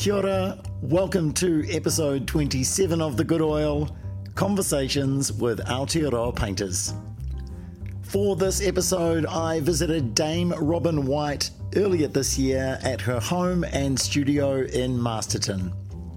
Kia ora, welcome to episode 27 of The Good Oil, Conversations with Aotearoa Painters. For this episode, I visited Dame Robin White earlier this year at her home and studio in Masterton.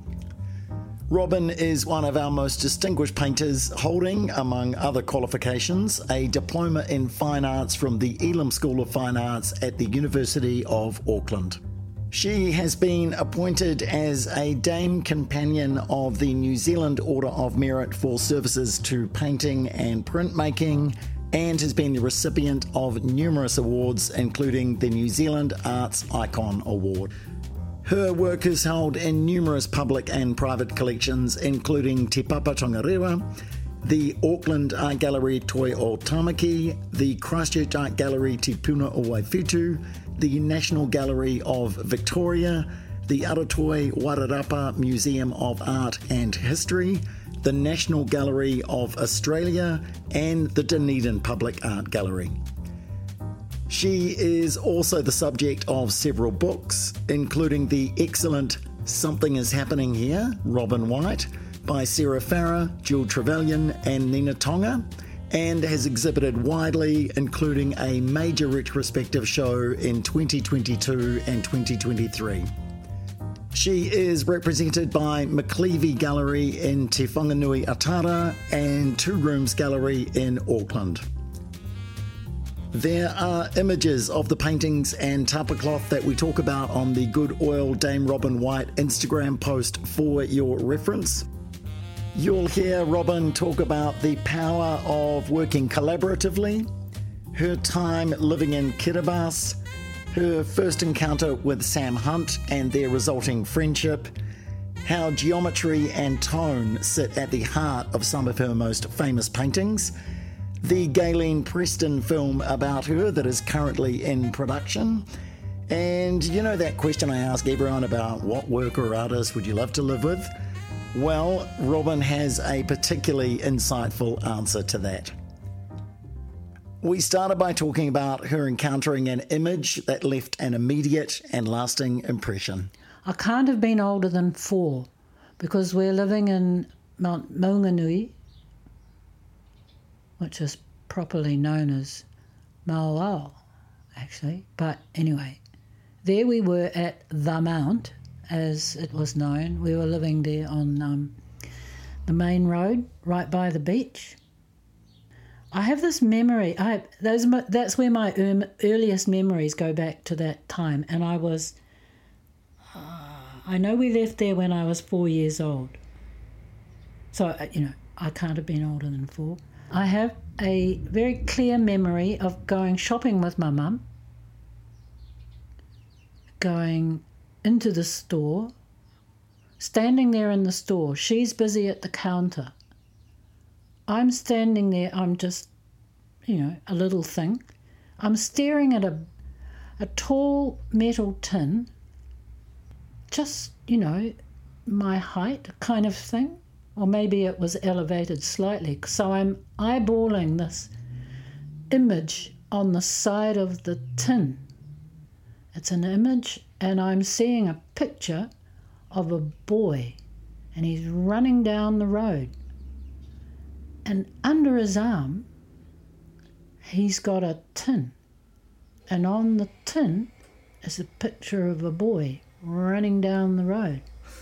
Robin is one of our most distinguished painters, holding, among other qualifications, a diploma in fine arts from the Elam School of Fine Arts at the University of Auckland. She has been appointed as a Dame Companion of the New Zealand Order of Merit for services to painting and printmaking, and has been the recipient of numerous awards, including the New Zealand Arts Icon Award. Her work is held in numerous public and private collections, including Te Papa Tongarewa, the Auckland Art Gallery Toi o Tamaki, the Christchurch Art Gallery Te Puna o Waiwhitu, the National Gallery of Victoria, the Aratoi Wairarapa Museum of Art and History, the National Gallery of Australia, and the Dunedin Public Art Gallery. She is also the subject of several books, including the excellent Something is Happening Here, Robin White, by Sarah Farrer, Jill Trevelyan, and Nina Tonga, and has exhibited widely, including a major retrospective show in 2022 and 2023. She is represented by McLeavy Gallery in Te Whanganui Atara and Two Rooms Gallery in Auckland. There are images of the paintings and tapa cloth that we talk about on the Good Oil Dame Robin White Instagram post for your reference. You'll hear Robin talk about the power of working collaboratively, her time living in Kiribati, her first encounter with Sam Hunt and their resulting friendship, how geometry and tone sit at the heart of some of her most famous paintings, the Gayleen Preston film about her that is currently in production, and you know that question I ask everyone about what work or artist would you love to live with? Well, Robin has a particularly insightful answer to that. We started by talking about her encountering an image that left an immediate and lasting impression. I can't have been older than 4 because we're living in Mount Maunganui, which is properly known as Mauao, actually. But anyway, there we were at the Mount, as it was known. We were living there on the main road, right by the beach. I have this memory. That's where my earliest memories go back to that time. And I know we left there when I was 4 years old. So, I can't have been older than 4. I have a very clear memory of going shopping with my mum, going into the store, standing there in the store. She's busy at the counter. I'm standing there, I'm just, a little thing. I'm staring at a tall metal tin, just, my height kind of thing. Or maybe it was elevated slightly. So I'm eyeballing this image on the side of the tin. It's an image, and I'm seeing a picture of a boy, and he's running down the road. And under his arm, he's got a tin. And on the tin is a picture of a boy running down the road.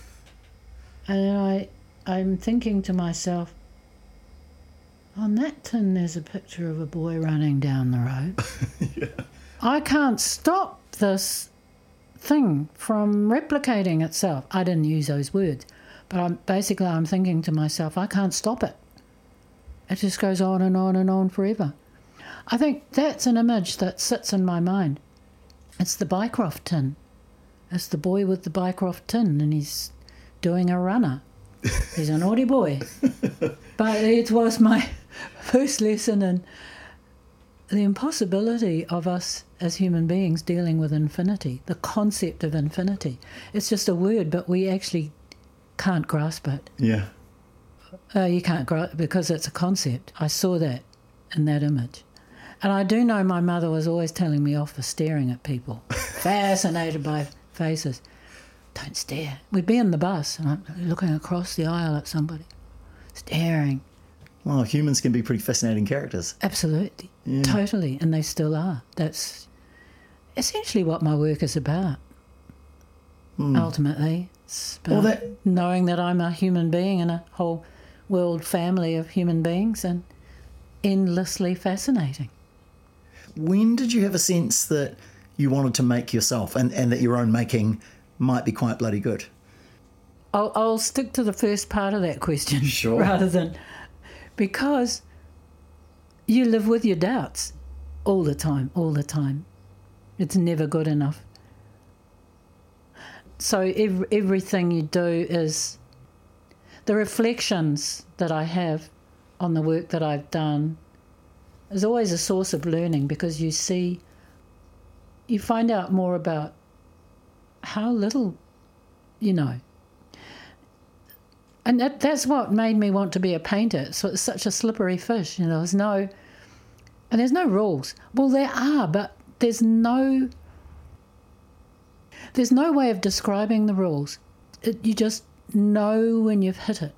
And I'm thinking to myself, on that tin there's a picture of a boy running down the road. Yeah. I can't stop this thing from replicating itself. I didn't use those words, but I'm thinking to myself, I can't stop it. It just goes on and on and on forever. I think that's an image that sits in my mind. It's the Bycroft tin. It's the boy with the Bycroft tin, and he's doing a runner. He's a naughty boy. But it was my first lesson in the impossibility of us as human beings dealing with infinity, the concept of infinity. It's just a word, but we actually can't grasp it. Yeah. You can't grasp it because it's a concept. I saw that in that image. And I do know my mother was always telling me off for staring at people, fascinated by faces. don't stare. We'd be in the bus and I'm looking across the aisle at somebody, staring. Well, humans can be pretty fascinating characters. Absolutely, totally, and they still are. That's essentially what my work is about. Ultimately, it's about knowing that I'm a human being in a whole world family of human beings and endlessly fascinating. When did you have a sense that you wanted to make yourself and that your own making might be quite bloody good? I'll stick to the first part of that question. Sure. Rather than... Because you live with your doubts all the time. It's never good enough. So everything you do is... The reflections that I have on the work that I've done is always a source of learning, because you find out more about how little you know. And that's what made me want to be a painter. So it's such a slippery fish, you know. There's no rules. Well, there are, but there's no way of describing the rules. You just know when you've hit it.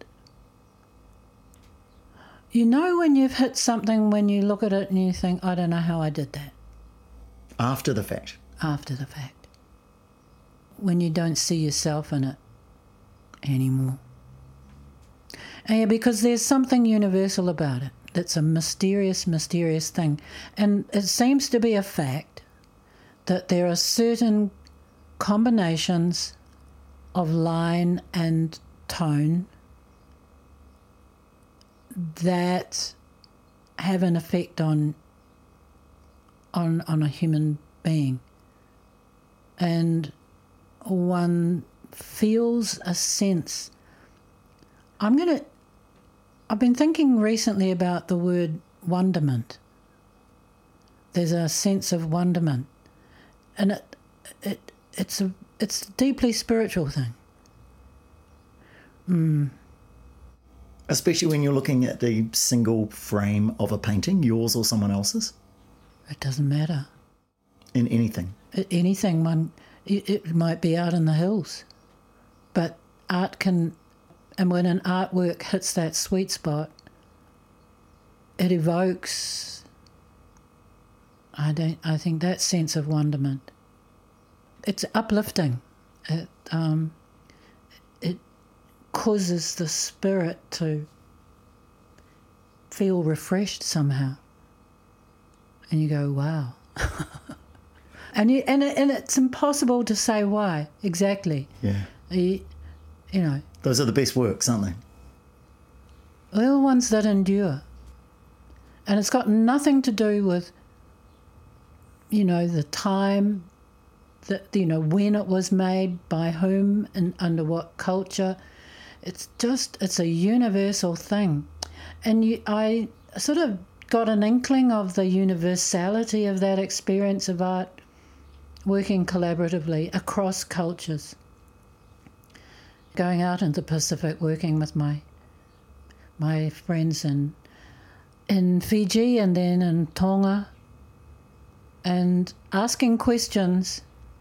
You know when you've hit something when you look at it and you think, I don't know how I did that. After the fact. After the fact. When you don't see yourself in it anymore. And yeah, because there's something universal about it. That's a mysterious, mysterious thing. And it seems to be a fact that there are certain combinations of line and tone that have an effect on a human being. And one feels a sense. I've been thinking recently about the word wonderment. There's a sense of wonderment, and it's a deeply spiritual thing. Especially when you're looking at the single frame of a painting, yours or someone else's. It doesn't matter. In anything. Anything. It might be out in the hills, but art can. And when an artwork hits that sweet spot, it evokes, I think, that sense of wonderment. It's uplifting. It causes the spirit to feel refreshed somehow. And you go, wow. and it's impossible to say why exactly. Yeah. You know. Those are the best works, aren't they? They're the ones that endure. And it's got nothing to do with, the time, when it was made, by whom, and under what culture. It's a universal thing. And I sort of got an inkling of the universality of that experience of art working collaboratively across cultures. Going out in the Pacific, working with my friends in Fiji and then in Tonga, and asking questions.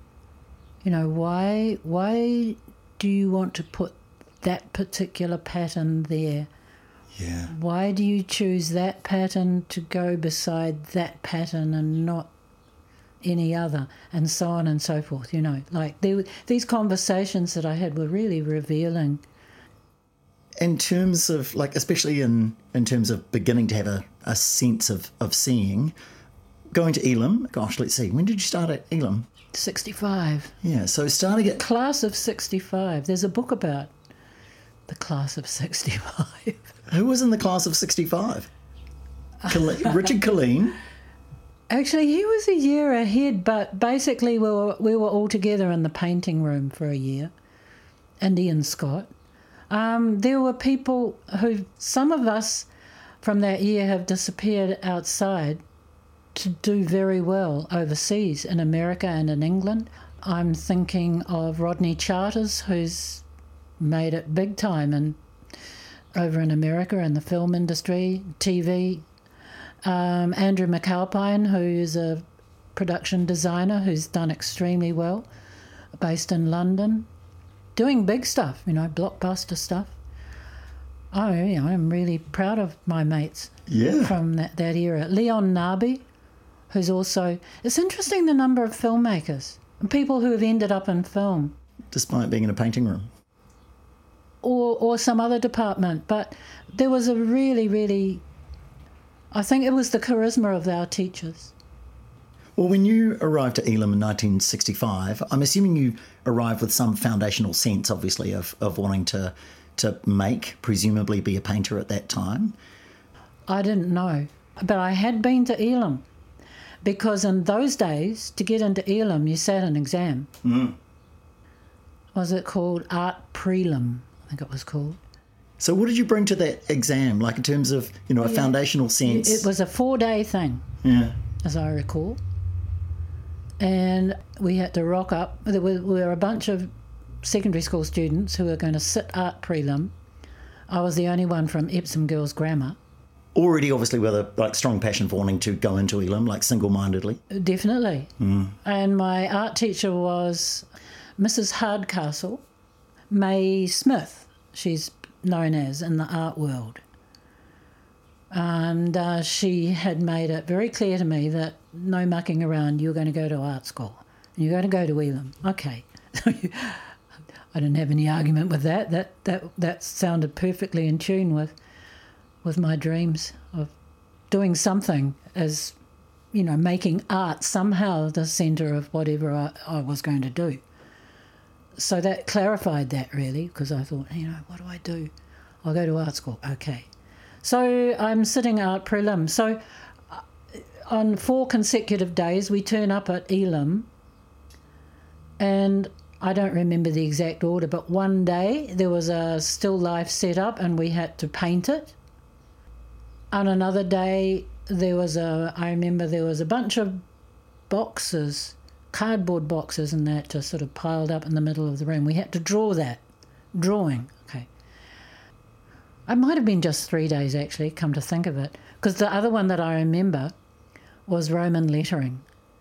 Why do you want to put that particular pattern there? Yeah. Why do you choose that pattern to go beside that pattern and not any other, and so on and so forth, these conversations that I had were really revealing. In terms of, especially in terms of beginning to have a sense of seeing, going to Elam, gosh, let's see, when did you start at Elam? 65. Yeah, so starting at... Class of 65. There's a book about the class of 65. Who was in the class of 65? Richard Colleen. Actually, he was a year ahead, but basically we were all together in the painting room for a year, and Ian Scott. There were people who, some of us from that year have disappeared outside to do very well overseas in America and in England. I'm thinking of Rodney Charters, who's made it big time over in America in the film industry, TV. Andrew McAlpine, who is a production designer who's done extremely well, based in London. doing big stuff, blockbuster stuff. I'm really proud of my mates from that era. Leon Nabi, who's also... It's interesting the number of filmmakers and people who have ended up in film. Despite being in a painting room. Or some other department. But there was a really, really... I think it was the charisma of our teachers. Well, when you arrived at Elam in 1965, I'm assuming you arrived with some foundational sense, obviously, of wanting to make, presumably be a painter at that time. I didn't know, but I had been to Elam because in those days, to get into Elam, you sat an exam. Was it called Art Prelim? I think it was called. So what did you bring to that exam, like in terms of, a foundational sense? It was a 4-day thing, as I recall. And we had to rock up. We were a bunch of secondary school students who were going to sit Art Prelim. I was the only one from Epsom Girls Grammar. Already, obviously, with a strong passion for wanting to go into Elam, single-mindedly. Definitely. And my art teacher was Mrs. Hardcastle, May Smith, she's known as in the art world. And she had made it very clear to me that no mucking around, you're going to go to art school. You're going to go to Elam. Okay. I didn't have any argument with that. That sounded perfectly in tune with my dreams of doing something as, making art somehow the centre of whatever I was going to do. So that clarified that really, because I thought, what do I do? I'll go to art school. Okay. So I'm sitting Art Prelim. So on 4 consecutive days we turn up at Elam, and I don't remember the exact order, but one day there was a still life set up and we had to paint it. On another day I remember there was a bunch of boxes, cardboard boxes and that just sort of piled up in the middle of the room. We had to draw that. Drawing, okay. It might have been just 3 days actually, come to think of it, because the other one that I remember was Roman lettering,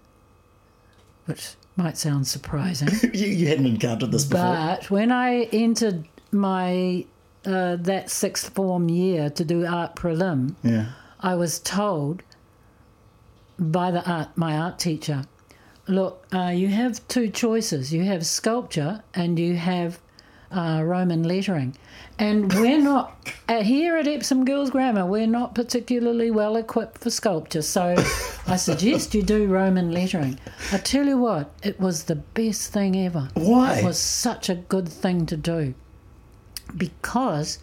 which might sound surprising. You hadn't encountered this before. But when I entered my that 6th form year to do Art Prelim, I was told by my art teacher, look, you have 2 choices. You have sculpture and you have Roman lettering. And we're not, here at Epsom Girls Grammar, we're not particularly well equipped for sculpture. So I suggest you do Roman lettering. I tell you what, it was the best thing ever. Why? It was such a good thing to do because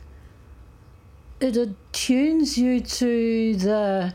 it attunes you to the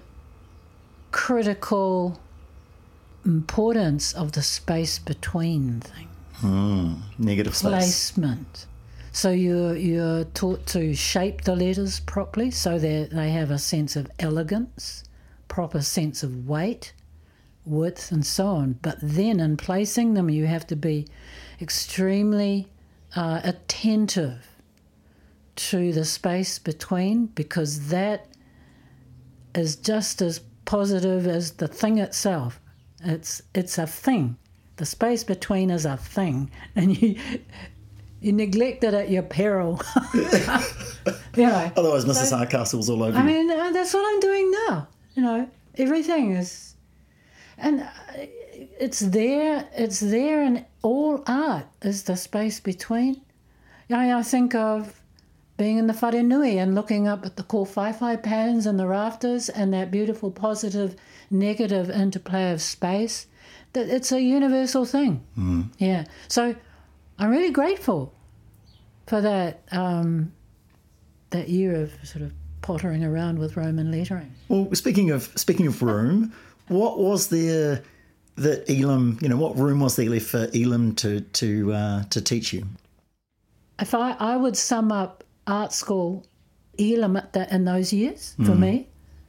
critical importance of the space between things. Negative space. Placement. So you're taught to shape the letters properly so that they have a sense of elegance, proper sense of weight, width and so on. But then in placing them you have to be extremely attentive to the space between, because that is just as positive as the thing itself. It's a thing. The space between is a thing, and you neglect it at your peril. Otherwise, Mrs. Hardcastle's all over you. I mean, that's what I'm doing now. Everything is, and it's there. It's there in all art. Is the space between. I think of being in the Wharenui and looking up at the kōwhaiwhai patterns in the rafters and that beautiful positive, negative interplay of space. That it's a universal thing. Yeah. So I'm really grateful for that that year of sort of pottering around with Roman lettering. Well, speaking of room, what was there that Elam? What room was there left for Elam to teach you? If I would sum up art school, Elam in those years for me,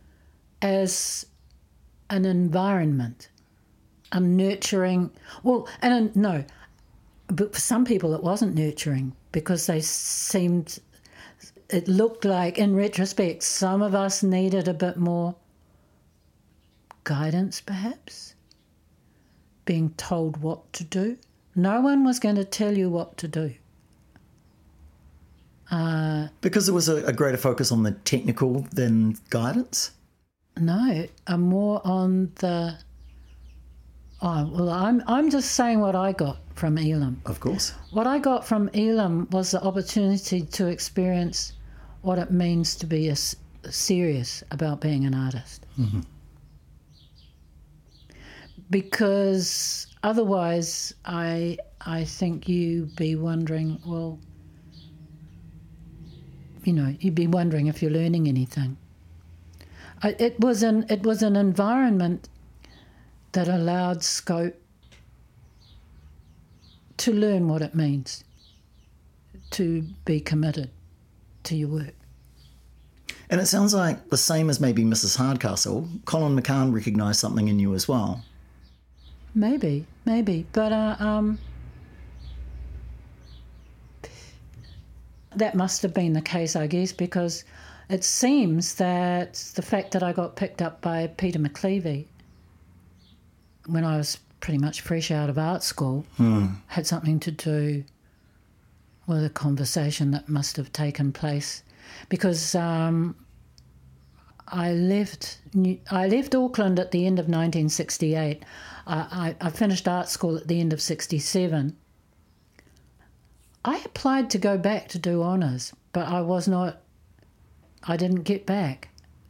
as an environment, a nurturing. Well, but for some people it wasn't nurturing because it looked like, in retrospect, some of us needed a bit more guidance, perhaps, being told what to do. No one was going to tell you what to do. Because there was a greater focus on the technical than guidance? No, more on the... Oh, well, I'm just saying what I got from Elam. Of course. What I got from Elam was the opportunity to experience what it means to be serious about being an artist. Mm-hmm. Because otherwise I think you'd be wondering, well, you'd be wondering if you're learning anything. It was an environment that allowed scope to learn what it means to be committed to your work. And it sounds like the same as maybe Mrs. Hardcastle, Colin McCann recognised something in you as well. Maybe, but that must have been the case, I guess, because it seems that the fact that I got picked up by Peter McCleavey when I was pretty much fresh out of art school had something to do with a conversation that must have taken place, because I left Auckland at the end of 1968. I finished art school at the end of 67. I applied to go back to do honours, but I didn't get back.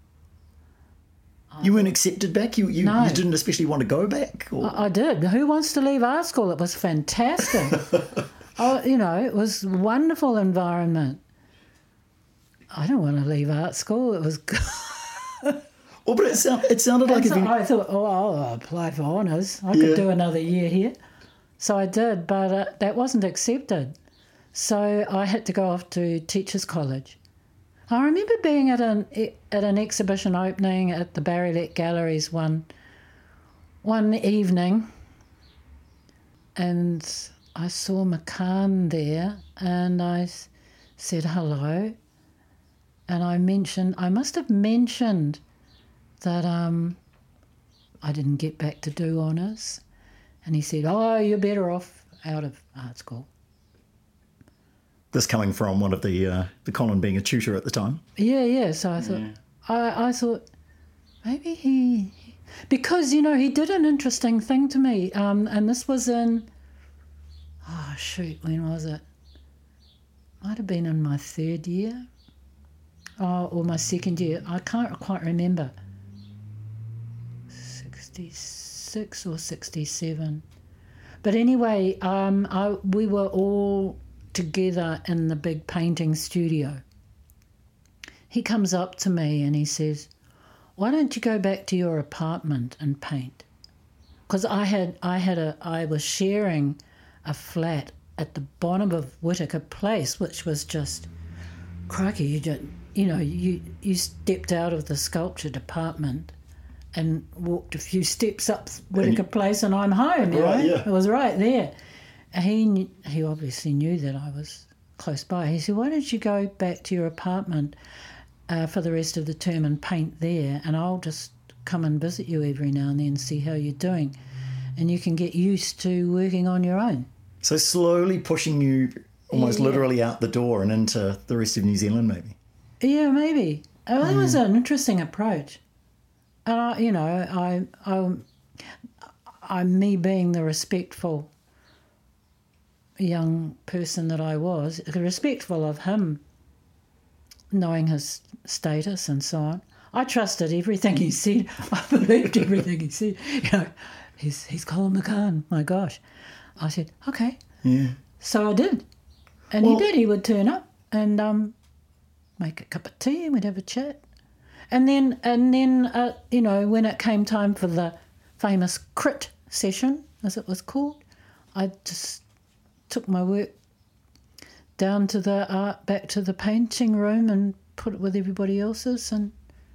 You weren't accepted back? You didn't especially want to go back? Or? I did. Who wants to leave art school? It was fantastic. It was a wonderful environment. I don't want to leave art school. It was good. Well, but it sounded like... I thought, I'll apply for honours. I could do another year here. So I did, but that wasn't accepted. So I had to go off to Teachers College. I remember being at an exhibition opening at the Barrylet Galleries one evening, and I saw McCann there, and I said hello, and I must have mentioned that I didn't get back to do honours, and he said, "Oh, you're better off out of art school." This coming from one of the Colin being a tutor at the time. Yeah. So I thought, I thought maybe because he did an interesting thing to me, and this was in, when was it? Might have been in my third year, or my second year. I can't quite remember. 66 or 67, but anyway, we were all together in the big painting studio. He comes up to me and he says, "Why don't you go back to your apartment and paint?" Because I was sharing a flat at the bottom of Whitaker Place, which was just crikey. You stepped out of the sculpture department and walked a few steps up Whitaker Place, and I'm home. It was right there. He obviously knew that I was close by. He said, "Why don't you go back to your apartment for the rest of the term and paint there, and I'll just come and visit you every now and then, see how you're doing, and you can get used to working on your own." So slowly pushing you almost literally out the door and into the rest of New Zealand, maybe. Yeah, maybe. That was an interesting approach. And I'm me being the respectful young person that I was, respectful of him, knowing his status and so on. I trusted everything he said. I believed everything he said. He's Colin McCann, my gosh. I said, okay. Yeah. So I did. And he did. He would turn up and make a cup of tea and we'd have a chat. And then when it came time for the famous crit session, as it was called, I just took my work down to back to the painting room and put it with everybody else's, and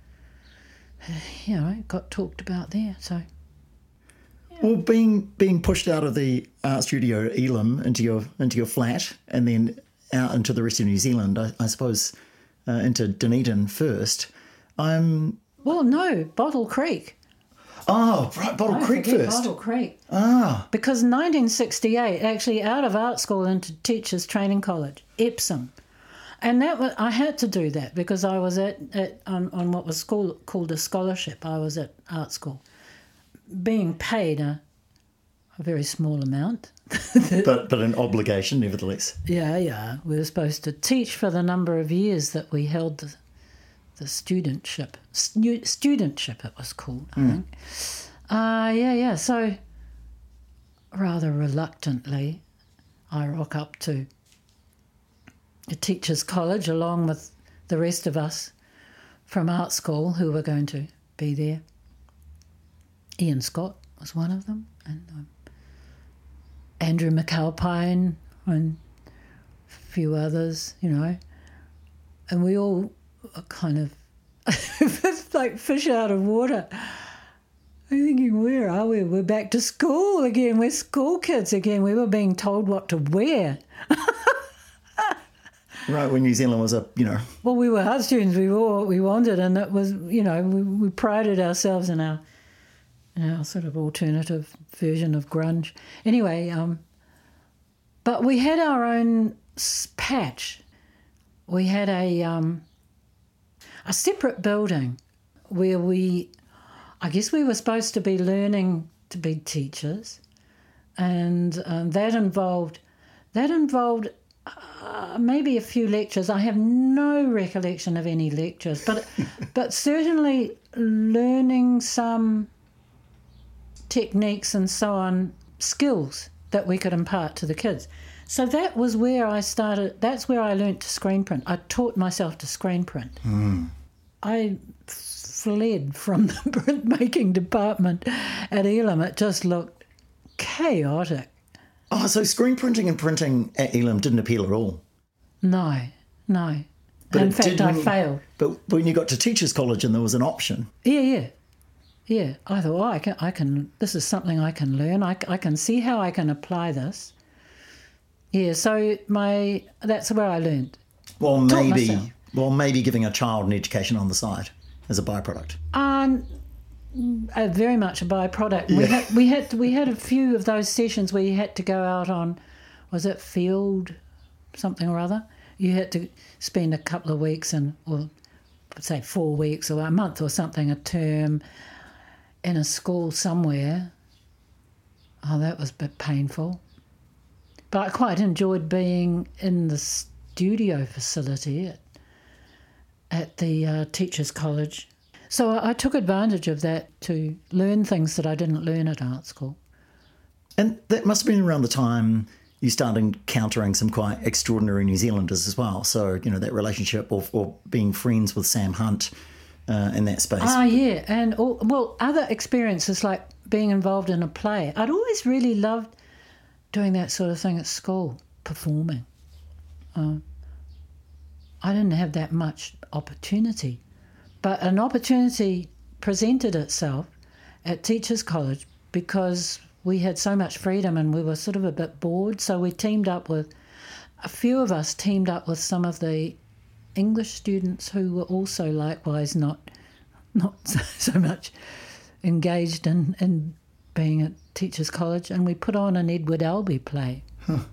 it got talked about there. So, well, being pushed out of the art studio at Elam into your flat, and then out into the rest of New Zealand, I suppose into Dunedin first. Well, no, Bottle Creek. Oh, right, Bottle Creek first. Bottle Creek. Ah. Because 1968, actually out of art school into Teachers Training College, Epsom. And I had to do that because I was on what was called a scholarship. I was at art school, being paid a very small amount. but an obligation nevertheless. Yeah. We were supposed to teach for the number of years that we held the studentship. Studentship it was called, I think. Yeah. So rather reluctantly, I rock up to a teachers' college along with the rest of us from art school who were going to be there. Ian Scott was one of them, and Andrew McAlpine and a few others, and we all are kind of like fish out of water. I'm thinking, where are we? We're back to school again. We're school kids again. We were being told what to wear. Right, when New Zealand was Well, we were art students. We wore what we wanted, and it was, we prided ourselves in our sort of alternative version of grunge. Anyway, but we had our own patch. We had a separate building where I guess we were supposed to be learning to be teachers, and that involved maybe a few lectures. I have no recollection of any lectures, but certainly learning some techniques and so on, skills that we could impart to the kids. So that was where I started. That's where I learnt to screen print. I taught myself to screen print. I fled from the printmaking department at Elam. It just looked chaotic. Oh, so screen printing and printing at Elam didn't appeal at all? No. But in fact, I failed. But when you got to Teachers College and there was an option. Yeah. I thought, I can. This is something I can learn. I can see how I can apply this. Yeah, so that's where I learned. Well, maybe giving a child an education on the side as a byproduct. Very much a byproduct. Yeah. We had a few of those sessions where you had to go out on, was it field something or other? You had to spend a couple of weeks or say 4 weeks or a month or something, a term in a school somewhere. Oh, that was a bit painful. But I quite enjoyed being in the studio facility at the Teachers College. So I took advantage of that to learn things that I didn't learn at art school. And that must have been around the time you started encountering some quite extraordinary New Zealanders as well. So, that relationship or being friends with Sam Hunt in that space. Yeah. And, other experiences like being involved in a play. I'd always really loved doing that sort of thing at school, performing. I didn't have that much opportunity. But an opportunity presented itself at Teachers College because we had so much freedom and we were sort of a bit bored. So a few of us teamed up with some of the English students who were also likewise not so much engaged in being at Teachers College, and we put on an Edward Albee play.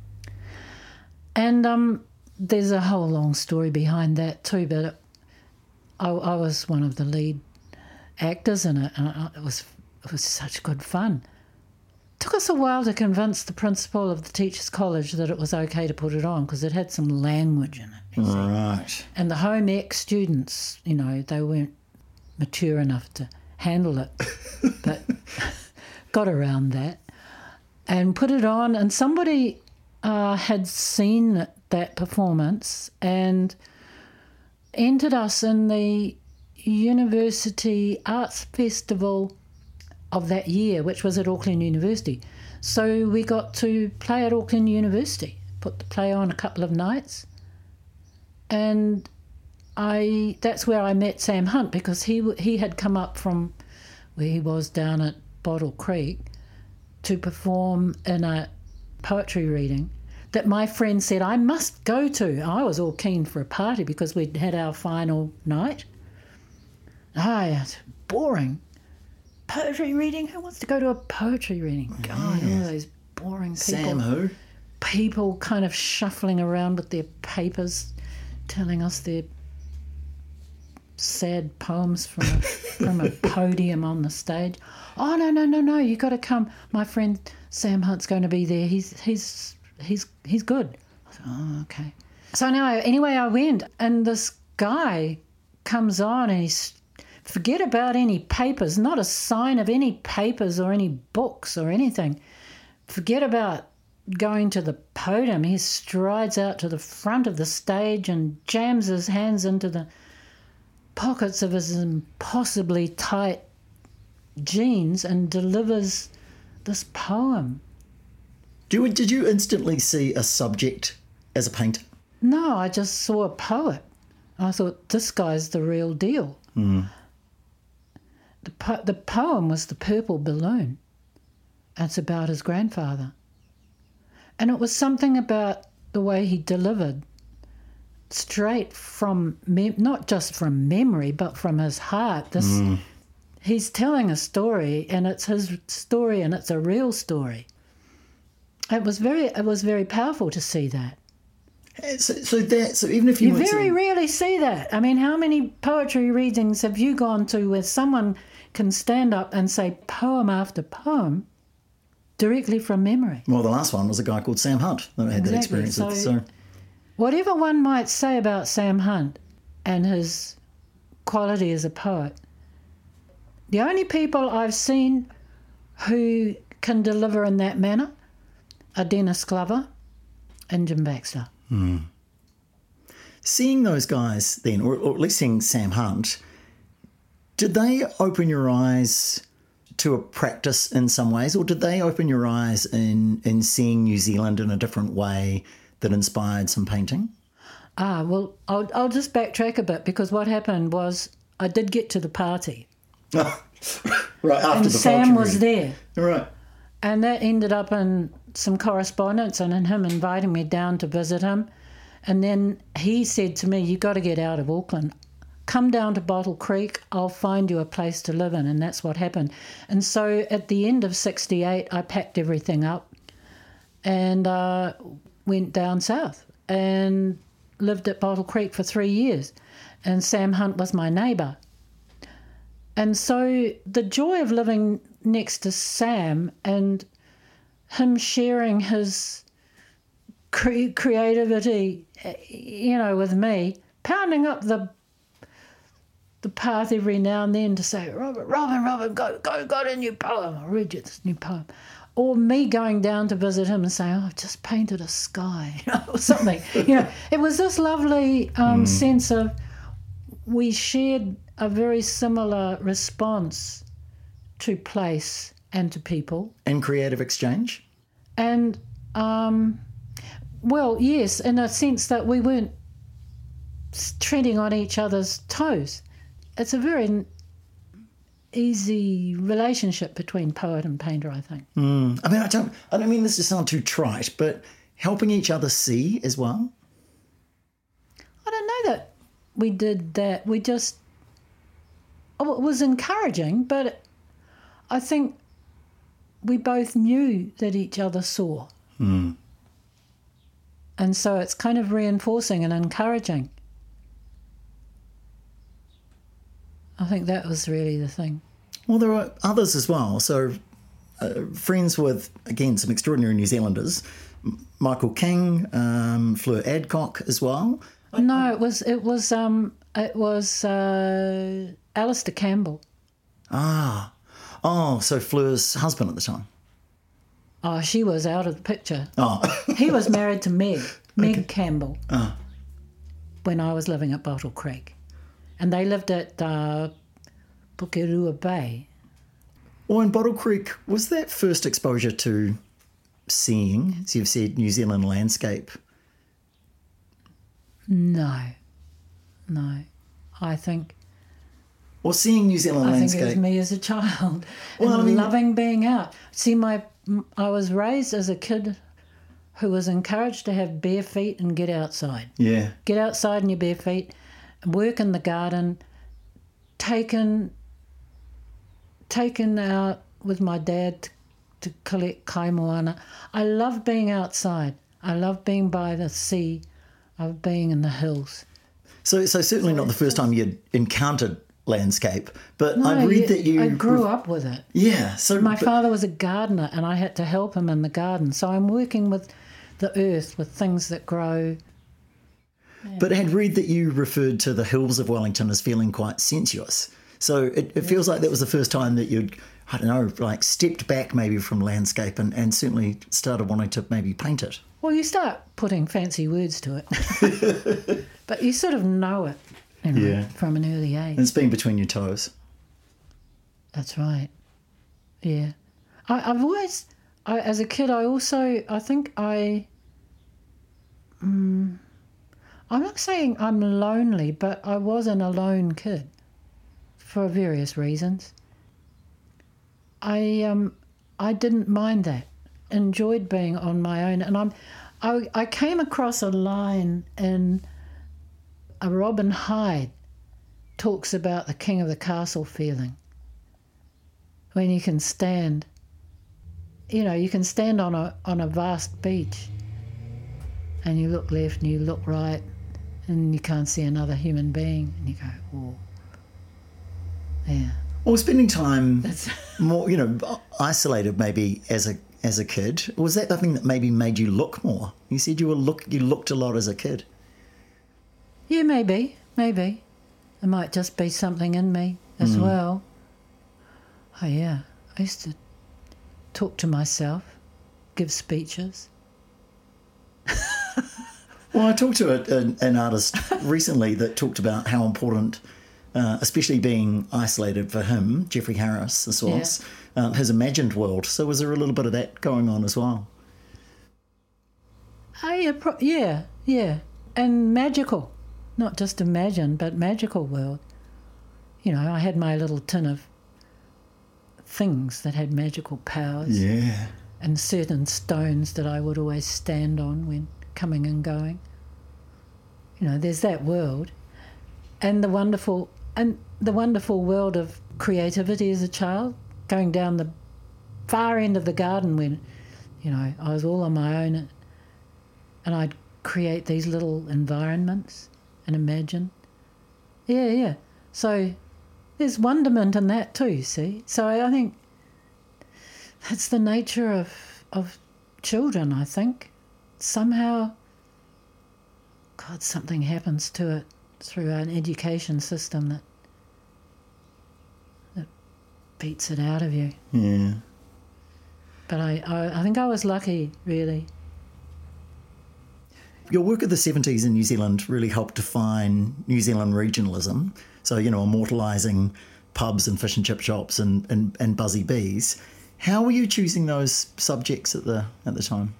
And there's a whole long story behind that too, but I was one of the lead actors in it, and it was such good fun. It took us a while to convince the principal of the Teachers College that it was okay to put it on because it had some language in it. Right. And the home ec students, they weren't mature enough to handle it, but got around that and put it on. And somebody had seen that performance and entered us in the University Arts Festival of that year, which was at Auckland University. So we got to play at Auckland University, put the play on a couple of nights, and that's where I met Sam Hunt because he had come up from where he was down at Bottle Creek to perform in a poetry reading that my friend said I must go to. I was all keen for a party because we'd had our final night. It's boring. Poetry reading? Who wants to go to a poetry reading? God, all those boring people. Sam who? People kind of shuffling around with their papers, telling us their sad poems from a podium on the stage. Oh, no, you got to come. My friend Sam Hunt's going to be there. He's good. I thought, oh, okay. So anyway, I went, and this guy comes on, and he's, forget about any papers, not a sign of any papers or any books or anything. Forget about going to the podium. He strides out to the front of the stage and jams his hands into the pockets of his impossibly tight jeans and delivers this poem. Did you instantly see a subject as a painter? No, I just saw a poet. I thought, this guy's the real deal. Mm. The poem was The Purple Balloon. It's about his grandfather. And it was something about the way he delivered, straight from, not just from memory, but from his heart. He's telling a story, and it's his story, and it's a real story. It was very powerful to see that. So even if you very rarely see that. I mean, how many poetry readings have you gone to where someone can stand up and say poem after poem directly from memory? Well, the last one was a guy called Sam Hunt that I had that experience with. So whatever one might say about Sam Hunt and his quality as a poet, the only people I've seen who can deliver in that manner are Dennis Glover and Jim Baxter. Mm. Seeing those guys then, or at least seeing Sam Hunt, did they open your eyes to a practice in some ways, or did they open your eyes in seeing New Zealand in a different way that inspired some painting? Well, I'll just backtrack a bit, because what happened was I did get to the party. Oh, right, after and the Sam was reading. there. Right. And that ended up in some correspondence and in him inviting me down to visit him. And then he said to me, you got to get out of Auckland. Come down to Bottle Creek, I'll find you a place to live in. And that's what happened. And so at the end of 1968, I packed everything up and went down south and lived at Bottle Creek for 3 years. And Sam Hunt was my neighbour. And so the joy of living next to Sam and him sharing his creativity, with me, pounding up the path every now and then to say, Robin, got a new poem. I read you this new poem. Or me going down to visit him and saying, I've just painted a sky, or something. It was this lovely sense of we shared a very similar response to place and to people. And creative exchange? And, well, yes, in a sense that we weren't treading on each other's toes. It's a very easy relationship between poet and painter, I think. I mean, I don't mean this to sound too trite, but helping each other see as well? I don't know that we did that. We just... Oh, it was encouraging, but I think we both knew that each other saw. Mm. And so it's kind of reinforcing and encouraging. I think that was really the thing. Well, there are others as well. So friends with, again, some extraordinary New Zealanders, Michael King, Fleur Adcock as well. No, it was Alistair Campbell. So Fleur's husband at the time. Oh, she was out of the picture. Oh. He was married to Meg Campbell, when I was living at Bottle Creek. And they lived at Pukerua Bay. Well, in Bottle Creek, was that first exposure to seeing, as you've said, New Zealand landscape? No. I think... Or seeing New Zealand landscape? I think it was me as a child. Well, and loving being out. See, I was raised as a kid who was encouraged to have bare feet and get outside. Yeah. Get outside in your bare feet, work in the garden, taken out with my dad to collect kaimoana. I love being outside. I love being by the sea. I love being in the hills. So certainly not the first time you'd encountered landscape, but No, I read that you... I grew up with it. Yeah. So My father was a gardener and I had to help him in the garden. So I'm working with the earth, with things that grow. But I had read that you referred to the hills of Wellington as feeling quite sensuous. So it feels like that was the first time that you'd, I don't know, like stepped back maybe from landscape and certainly started wanting to maybe paint it. Well, you start putting fancy words to it. But you sort of know it, from an early age. And it's been between your toes. That's right. Yeah. I've always, as a kid, I'm not saying I'm lonely, but I was an alone kid for various reasons. I didn't mind that. Enjoyed being on my own, and I came across a line in a Robin Hyde talks about the king of the castle feeling. When you can stand, you can stand on a vast beach, and you look left and you look right, and you can't see another human being, and you go, oh, yeah. Or spending time more, isolated maybe as a kid. Was that the thing that maybe made you look more? You said you looked a lot as a kid. Yeah, maybe. It might just be something in me as well. Oh, yeah. I used to talk to myself, give speeches. Well, I talked to an artist recently that talked about how important, especially being isolated for him, Jeffrey Harris, this was, his imagined world. So was there a little bit of that going on as well? Oh, yeah. And magical. Not just imagined, but magical world. I had my little tin of things that had magical powers. Yeah. And certain stones that I would always stand on when coming and going. There's that world. And the wonderful world of creativity as a child, going down the far end of the garden when, I was all on my own and I'd create these little environments and imagine. Yeah. So there's wonderment in that too, you see. So I think that's the nature of children, I think. Somehow, God, something happens to it through an education system that beats it out of you. Yeah. But I think I was lucky, really. Your work of the 70s in New Zealand really helped define New Zealand regionalism. So, immortalising pubs and fish and chip shops and buzzy bees. How were you choosing those subjects at the time?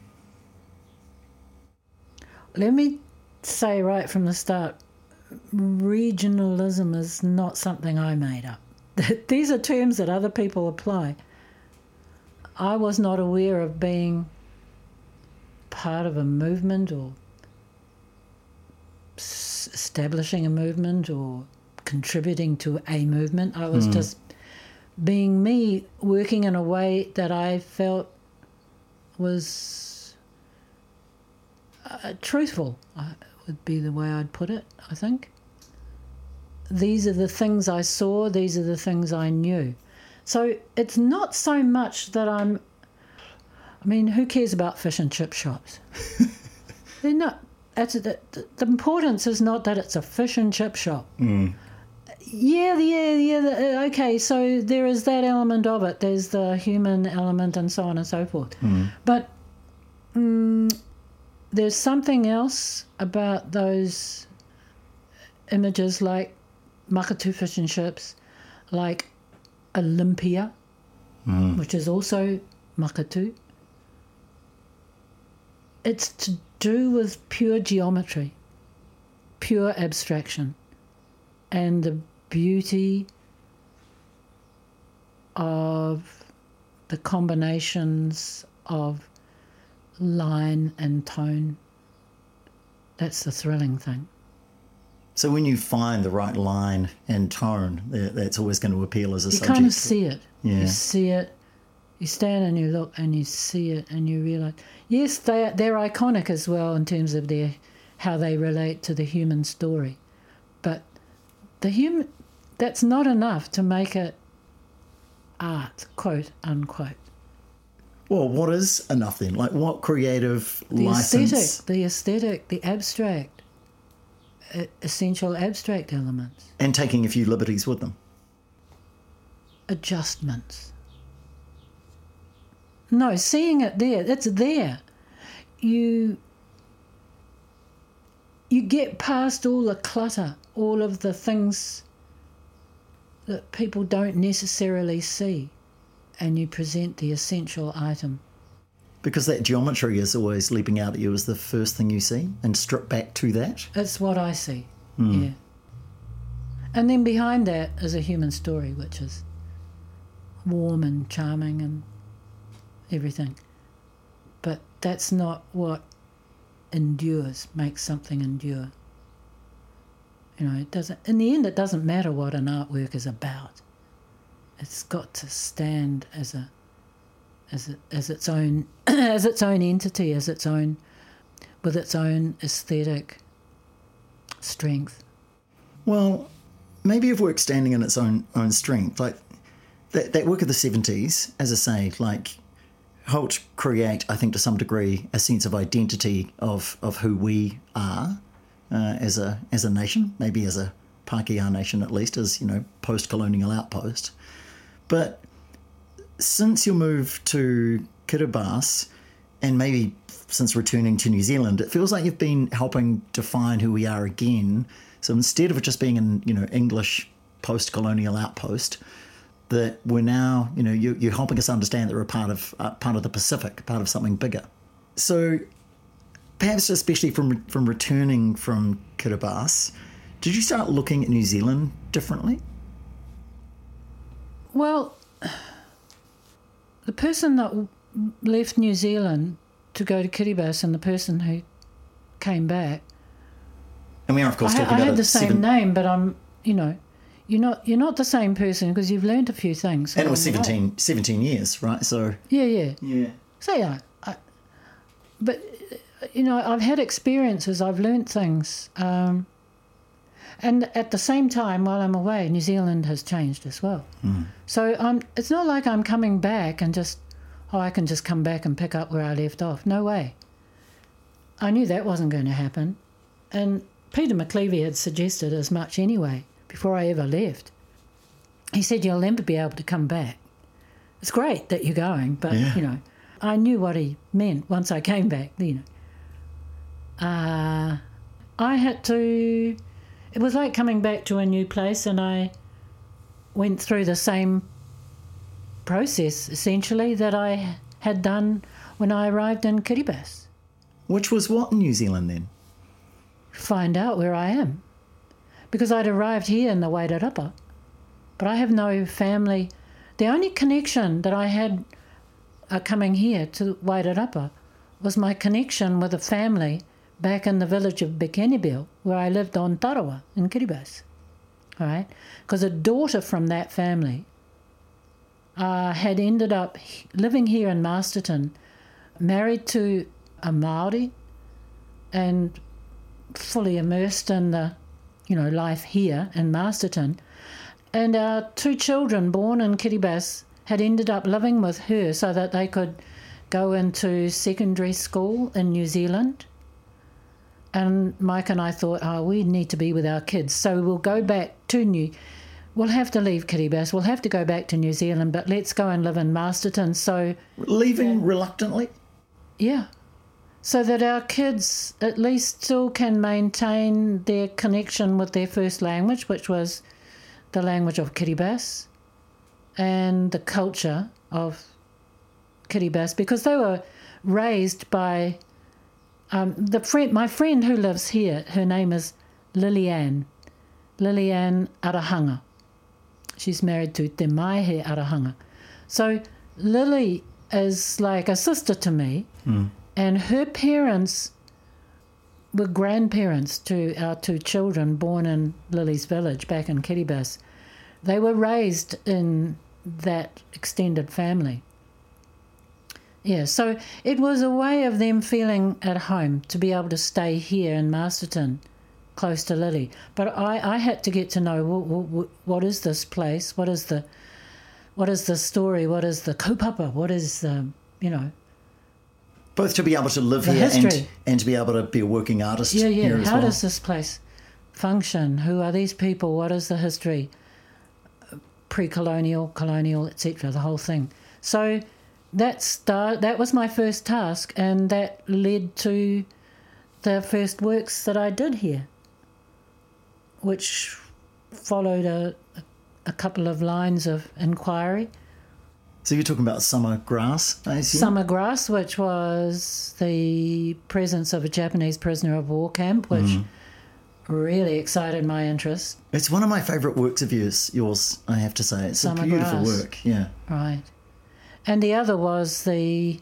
Let me say right from the start, regionalism is not something I made up. These are terms that other people apply. I was not aware of being part of a movement or establishing a movement or contributing to a movement. I was just being me, working in a way that I felt was truthful, would be the way I'd put it, I think. These are the things I saw, these are the things I knew. So it's not so much that who cares about fish and chip shops? They're not. The importance is not that it's a fish and chip shop. Yeah. Okay, so there is that element of it. There's the human element and so on and so forth. But there's something else about those images like Makatu fish and chips, like Olympia, which is also Makatu. It's to do with pure geometry, pure abstraction, and the beauty of the combinations of line and tone. That's the thrilling thing. So when you find the right line and tone, that's always going to appeal as a subject. You kind of see it. Yeah. You see it. You stand and you look and you see it and you realise, yes, they're iconic as well in terms of how they relate to the human story. But that's not enough to make it art, quote unquote. Well, what is enough then? Like, what creative The license? aesthetic, the abstract, essential abstract elements. And taking a few liberties with them. Adjustments. No, seeing it there, it's there. You get past all the clutter, all of the things that people don't necessarily see, and you present the essential item. Because that geometry is always leaping out at you as the first thing you see, and strip back to that. It's what I see, yeah. And then behind that is a human story, which is warm and charming and everything. But that's not what endures, makes something endure. You know, it doesn't. In the end, it doesn't matter what an artwork is about. It's got to stand as its own as its own entity, as its own, with its own aesthetic strength. Well, maybe if work standing in its own strength, like that work of the 70s, as I say, like helped create, I think, to some degree, a sense of identity of who we are as a nation, maybe as a Pākehā nation at least, as, you know, post-colonial outpost. But since your move to Kiribati, and maybe since returning to New Zealand, it feels like you've been helping define who we are again. So instead of it just being an, you know, English post-colonial outpost, that we're now, you know, you're helping us understand that we're part of the Pacific, part of something bigger. So perhaps especially from returning from Kiribati, did you start looking at New Zealand differently? Well, the person that left New Zealand to go to Kiribati and the person who came back, and we are, of course, talking about I had the same name, but I'm, you know, you're not the same person because you've learned a few things. And it was 17 years, right? So yeah. So yeah, but you know, I've had experiences, I've learned things, and at the same time, while I'm away, New Zealand has changed as well. So it's not like I'm coming back and just, I can just come back and pick up where I left off. No way. I knew that wasn't going to happen, and Peter McLeavy had suggested as much anyway before I ever left. He said, you'll never be able to come back. It's great that you're going, but, you know, I knew what he meant once I came back, you know. I had to... It was like coming back to a new place, and I went through the same process, essentially, that I had done when I arrived in Kiribati. Which was what in New Zealand then? Find out where I am. Because I'd arrived here in the Wairarapa, but I have no family. The only connection that I had coming here to Wairarapa was my connection with a family back in the village of Bekenibel, where I lived on Tarawa in Kiribati. All right? Because a daughter from that family had ended up living here in Masterton, married to a Māori and fully immersed in the, you know, life here in Masterton. And our two children born in Kiribati had ended up living with her so that they could go into secondary school in New Zealand. And Mike and I thought, we need to be with our kids, so we'll go back to we'll have to leave Kiribati, we'll have to go back to New Zealand, but let's go and live in Masterton. So leaving reluctantly? Yeah. So that our kids at least still can maintain their connection with their first language, which was the language of Kiribati, and the culture of Kiribati, because they were raised by my friend who lives here. Her name is Liliane Arahanga. She's married to Te Maihe Arahanga. So Lily is like a sister to me, and her parents were grandparents to our two children born in Lily's village back in Kiribati. They were raised in that extended family. Yeah, so it was a way of them feeling at home to be able to stay here in Masterton close to Lily. But I had to get to know what is this place? What is the story? What is the kaupapa? What is the, Both to be able to live the here history. and to be able to be a working artist Yeah. here as How well. does this place function? Who are these people? What is the history? Pre-colonial, colonial, etc. The whole thing. So that was my first task, and that led to the first works that I did here, which followed a couple of lines of inquiry. So you're talking about summer grass, I assume? Summer grass, which was the presence of a Japanese prisoner of war camp, which really excited my interest. It's one of my favourite works of yours, I have to say. It's Summer a beautiful grass. work, yeah. Right. And the other was the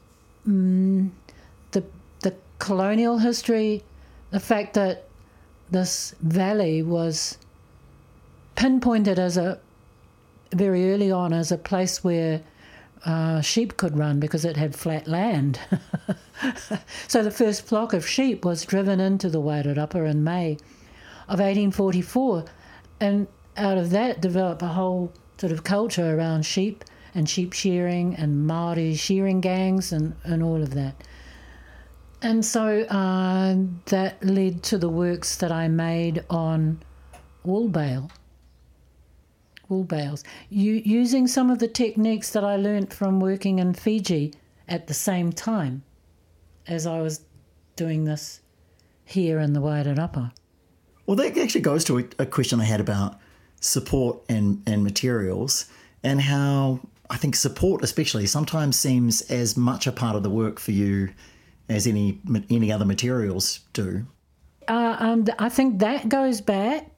colonial history, the fact that this valley was pinpointed as very early on as a place where sheep could run because it had flat land. So the first flock of sheep was driven into the Wairarapa in May of 1844, and out of that developed a whole sort of culture around sheep and sheep shearing and Māori shearing gangs and all of that. And so that led to the works that I made on wool bales, using some of the techniques that I learnt from working in Fiji at the same time as I was doing this here in the Wairarapa. Well, that actually goes to a question I had about support and materials, and how I think support especially sometimes seems as much a part of the work for you as any other materials do. I think that goes back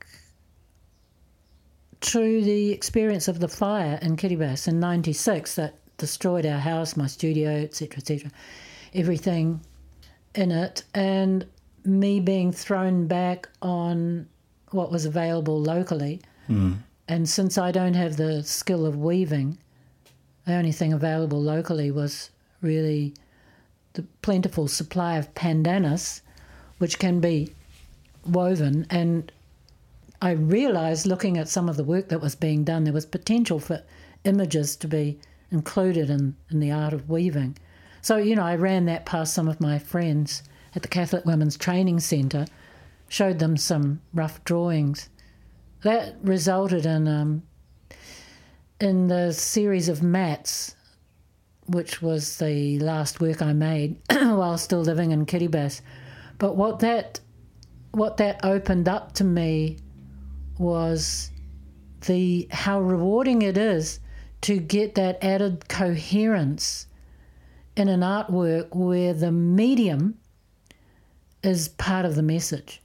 to the experience of the fire in Kiribati in 96 that destroyed our house, my studio, etc., everything in it, and me being thrown back on what was available locally. And since I don't have the skill of weaving, the only thing available locally was really the plentiful supply of pandanus, which can be woven. And I realised, looking at some of the work that was being done, there was potential for images to be included in the art of weaving. So, I ran that past some of my friends at the Catholic Women's Training Centre, showed them some rough drawings. That resulted in the series of mats, which was the last work I made while still living in Kiribati. But what that opened up to me was how rewarding it is to get that added coherence in an artwork where the medium is part of the message.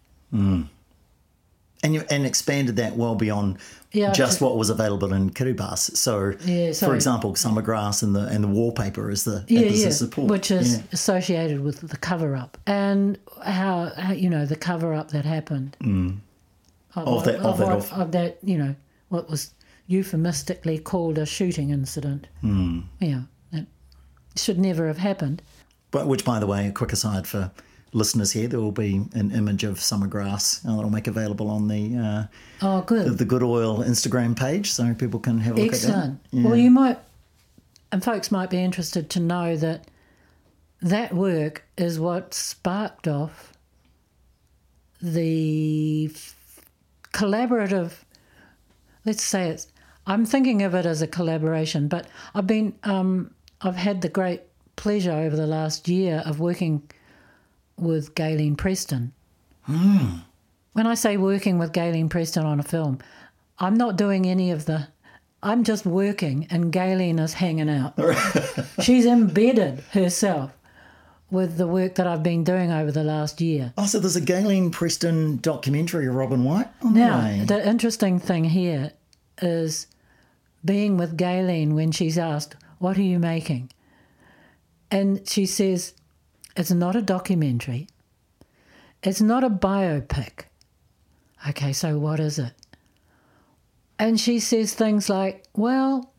And expanded that well beyond just what was available in Kiribati. So, for example, summer grass and the wallpaper is the support, which is associated with the cover up, and how the cover up that happened of that what was euphemistically called a shooting incident. Yeah, that should never have happened. But which, by the way, a quick aside for listeners here, there will be an image of summer grass that'll make available on the the Good Oil Instagram page, so people can have a look at that. Excellent. Yeah. Well, you might, and folks might be interested to know that work is what sparked off the collaborative. Let's say I'm thinking of it as a collaboration, but I've had the great pleasure over the last year of working with Gayleen Preston. When I say working with Gayleen Preston on a film, I'm not doing any of I'm just working and Gayleen is hanging out. She's embedded herself with the work that I've been doing over the last year. Oh, so there's a Gayleen Preston documentary of Robin White? Now, the interesting thing here is being with Gayleen when she's asked, "What are you making?" And she says, "It's not a documentary. It's not a biopic." Okay, so what is it? And she says things like, "Well,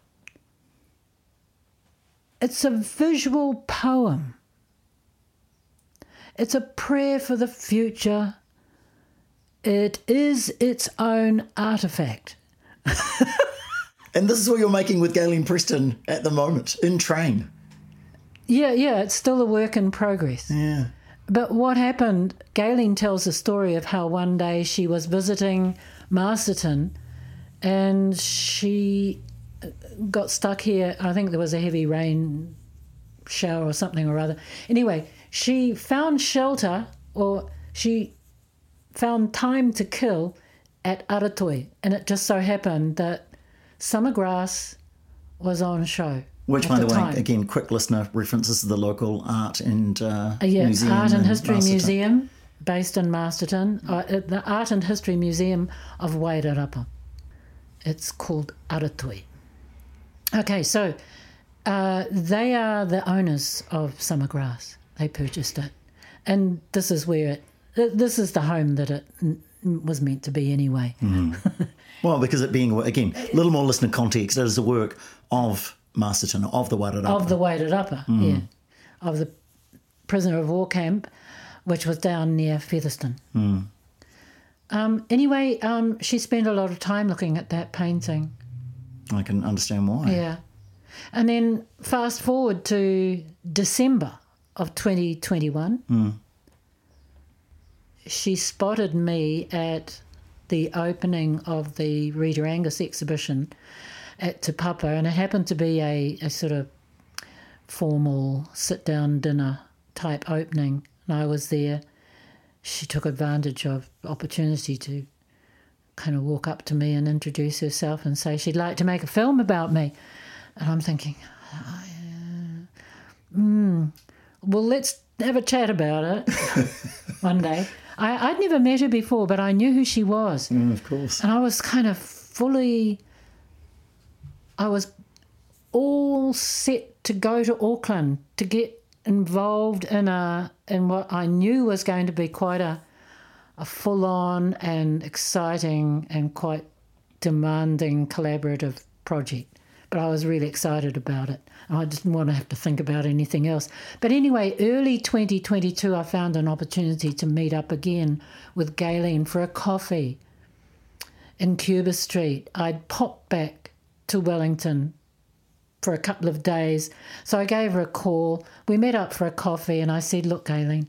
it's a visual poem. It's a prayer for the future. It is its own artefact. And this is what you're making with Galen Preston at the moment, in train. Yeah, it's still a work in progress. Yeah. But what happened, Galen tells the story of how one day she was visiting Masterton and she got stuck here. I think there was a heavy rain shower or something or other. Anyway, she found shelter, or she found time to kill at Aratoi, and it just so happened that Summergrass was on show. Which, by the way, again, quick listener reference, this is the local art and museum. Art and History Masterton. Museum based in Masterton. The Art and History Museum of Wairarapa. It's called Aratoi. Okay, so they are the owners of Summergrass. They purchased it. And this is where this is the home that it was meant to be anyway. Mm. Well, because it being, again, a little more listener context, it is the work of Masterton, of the Wairarapa. Of the Wairarapa, yeah. Of the prisoner of war camp, which was down near Featherston. Anyway, she spent a lot of time looking at that painting. I can understand why. Yeah. And then fast forward to December of 2021, she spotted me at the opening of the Rita Angus exhibition at Te Papa, and it happened to be a sort of formal sit-down dinner type opening, and I was there. She took advantage of the opportunity to kind of walk up to me and introduce herself and say she'd like to make a film about me. And I'm thinking, well, let's have a chat about it one day. I'd never met her before, but I knew who she was. Of course. And I was kind of I was all set to go to Auckland to get involved in what I knew was going to be quite a full-on and exciting and quite demanding collaborative project. But I was really excited about it. I didn't want to have to think about anything else. But anyway, early 2022, I found an opportunity to meet up again with Galen for a coffee in Cuba Street. I'd popped back to Wellington for a couple of days. So I gave her a call. We met up for a coffee and I said, look, Galen,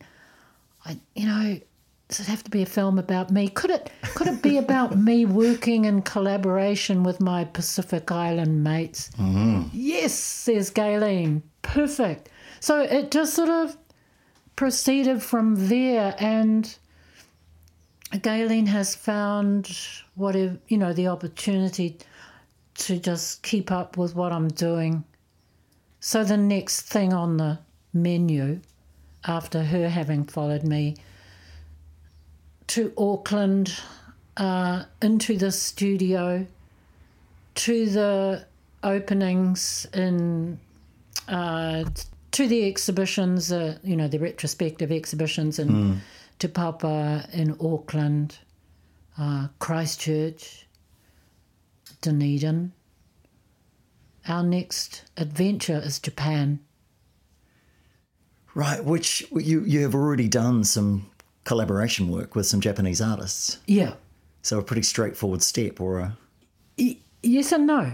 does it have to be a film about me? Could it be about me working in collaboration with my Pacific Island mates? Mm-hmm. Yes, says Galen. Perfect. So it just sort of proceeded from there, and Galen has found the opportunity to just keep up with what I'm doing. So the next thing on the menu, after her having followed me to Auckland, into the studio, to the openings to the exhibitions, the retrospective exhibitions in Te Papa, in Auckland, Christchurch, Dunedin. Our next adventure is Japan. Right, which you have already done some collaboration work with some Japanese artists. Yeah. So a pretty straightforward step, or a... Yes and no.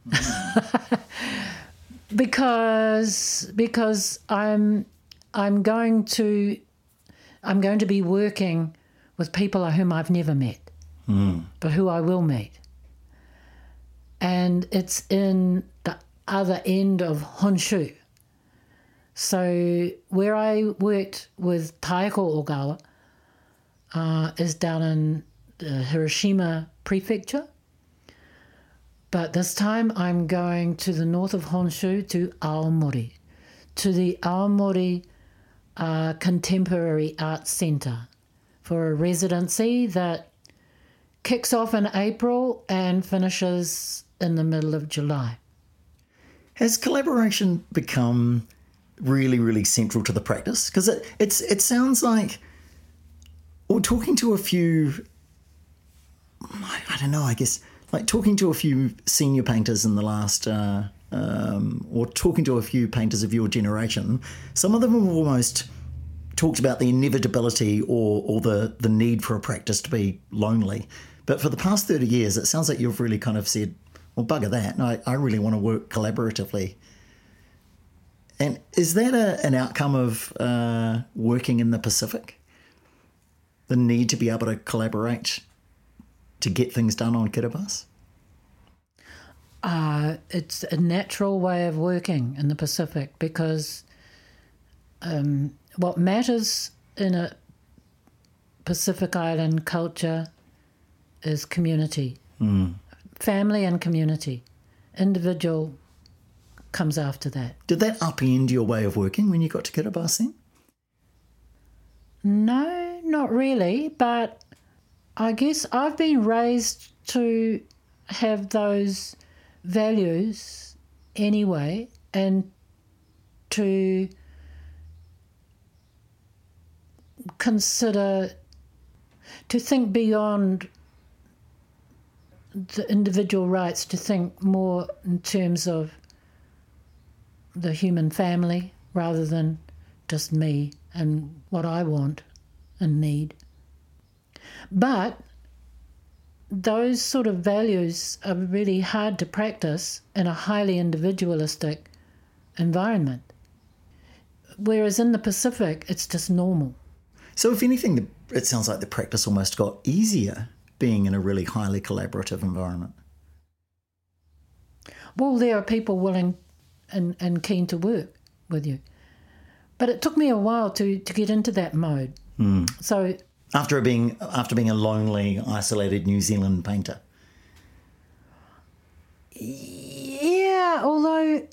because I'm going to be working with people whom I've never met, but who I will meet. And it's in the other end of Honshu. So where I worked with Taeko Ogawa is down in the Hiroshima Prefecture. But this time I'm going to the north of Honshu, to Aomori, to the Aomori Contemporary Arts Centre for a residency that kicks off in April and finishes in the middle of July. Has collaboration become really, really central to the practice? Because it sounds like, or talking to a few, I don't know, I guess, like talking to a few senior painters in the last, or talking to a few painters of your generation, some of them have almost talked about the inevitability or the need for a practice to be lonely. But for the past 30 years, it sounds like you've really kind of said, well, bugger that. No, I really want to work collaboratively. And is that an outcome of working in the Pacific? The need to be able to collaborate to get things done on Kiribati? It's a natural way of working in the Pacific because what matters in a Pacific Island culture is community, family and community. Individual comes after that. Did that upend your way of working when you got to Kiribati then? No, not really, but I guess I've been raised to have those values anyway, and to consider, to think beyond the individual rights, to think more in terms of the human family rather than just me and what I want and need. But those sort of values are really hard to practice in a highly individualistic environment. Whereas in the Pacific, it's just normal. So if anything, it sounds like the practice almost got easier being in a really highly collaborative environment. Well, there are people willing and keen to work with you. But it took me a while to get into that mode. So After being a lonely, isolated New Zealand painter. yeah, although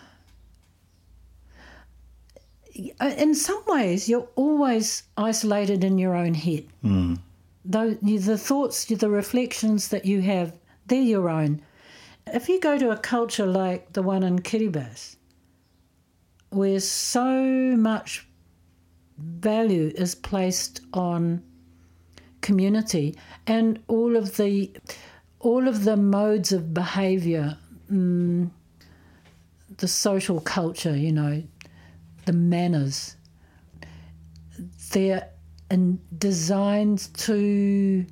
in some ways you're always isolated in your own head. Though the thoughts, the reflections that you have, they're your own. If you go to a culture like the one in Kiribati, where so much value is placed on community and all of the modes of behaviour, the social culture, the manners, they're designed to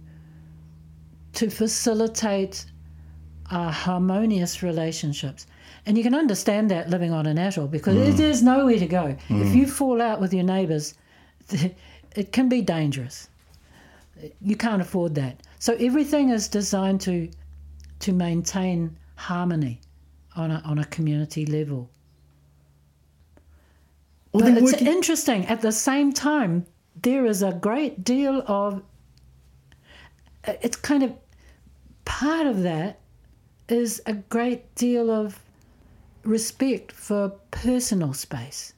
facilitate harmonious relationships. And you can understand that living on an atoll because there's nowhere to go. If you fall out with your neighbours, it can be dangerous. You can't afford that. So everything is designed to maintain harmony on a community level. Well, but it's interesting. At the same time, there is a great deal of... It's kind of... Part of that is a great deal of respect for personal space.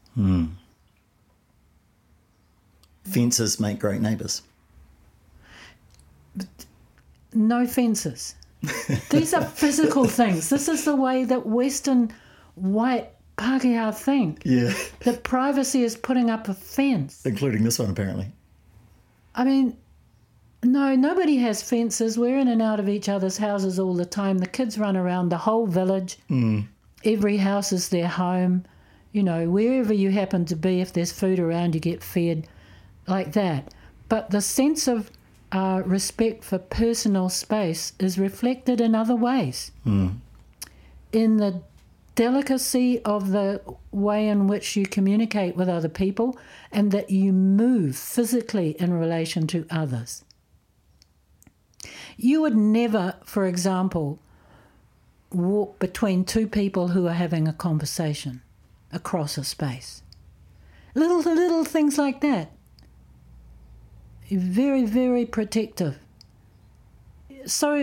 Fences make great neighbours. No fences. These are physical things. This is the way that Western white Pākehā think. Yeah. That privacy is putting up a fence. Including this one, apparently. I mean, no, nobody has fences. We're in and out of each other's houses all the time. The kids run around the whole village. Every house is their home. Wherever you happen to be, if there's food around, you get fed like that. But the sense of respect for personal space is reflected in other ways. In the delicacy of the way in which you communicate with other people and that you move physically in relation to others. You would never, for example, walk between two people who are having a conversation across a space. Little things like that. Very, very protective. So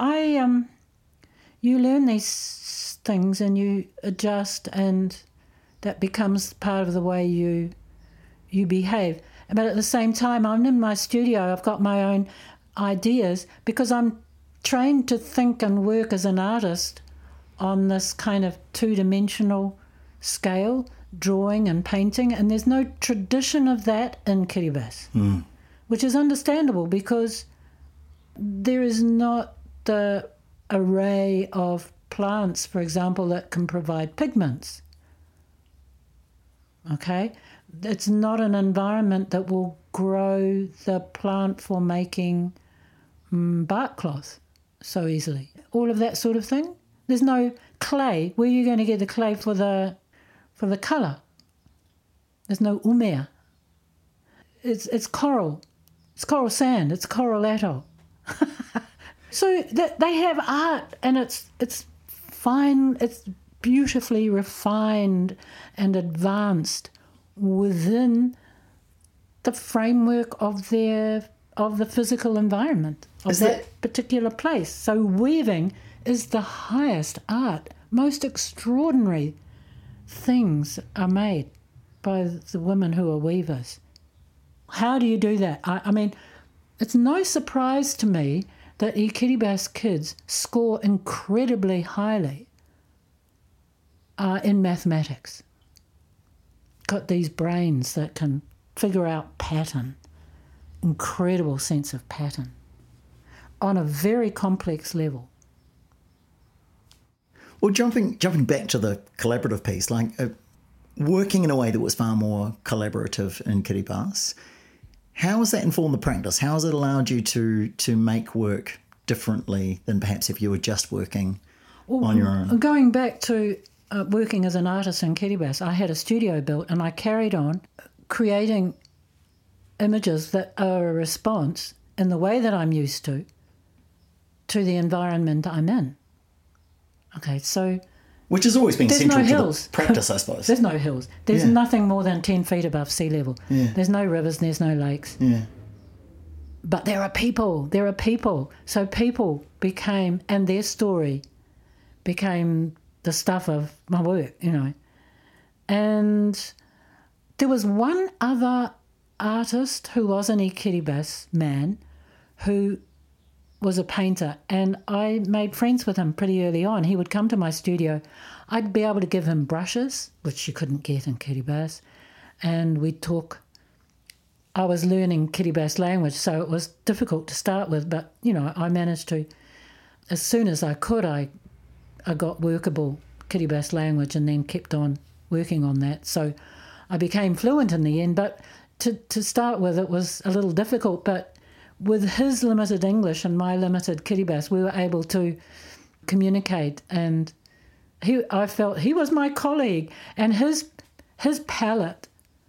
you learn these things and you adjust, and that becomes part of the way you behave. But at the same time, I'm in my studio. I've got my own ideas because I'm trained to think and work as an artist on this kind of two-dimensional scale, drawing and painting, and there's no tradition of that in Kiribati, which is understandable because there is not the array of plants, for example, that can provide pigments. Okay? it's not an environment that will grow the plant for making bark cloth so easily. All of that sort of thing. There's no clay. Where are you going to get the clay for the colour? There's no umea. It's coral. It's coral sand. It's coral atoll. So they have art, and it's fine. It's beautifully refined and advanced within the framework of the physical environment of that particular place. So weaving is the highest art. Most extraordinary things are made by the women who are weavers. How do you do that? I mean, it's no surprise to me that e Kiribati kids score incredibly highly in mathematics. Got these brains that can figure out pattern, incredible sense of pattern, on a very complex level. Well, jumping back to the collaborative piece, like working in a way that was far more collaborative in Kiribati, how has that informed the practice? How has it allowed you to make work differently than perhaps if you were just working on your own? Going back to working as an artist in Kiribati, I had a studio built and I carried on creating images that are a response in the way that I'm used to the environment I'm in. Okay, so... Which has always been central no to hills. the practice, I suppose. There's no hills. There's nothing more than 10 feet above sea level. Yeah. There's no rivers, there's no lakes. Yeah. But there are people. So people became, and their story became the stuff of my work, you know. And there was one other artist who was an Kiribati man who was a painter, and I made friends with him pretty early on. He would come to my studio. I'd be able to give him brushes, which you couldn't get in Kiribati, and we'd talk. I was learning Kiribati language, so it was difficult to start with, but, you know, I managed to, as soon as I could, I got workable Kiribati language and then kept on working on that. So I became fluent in the end, but to start with it was a little difficult, but with his limited English and my limited Kiribati, we were able to communicate, and I felt he was my colleague, and his palette,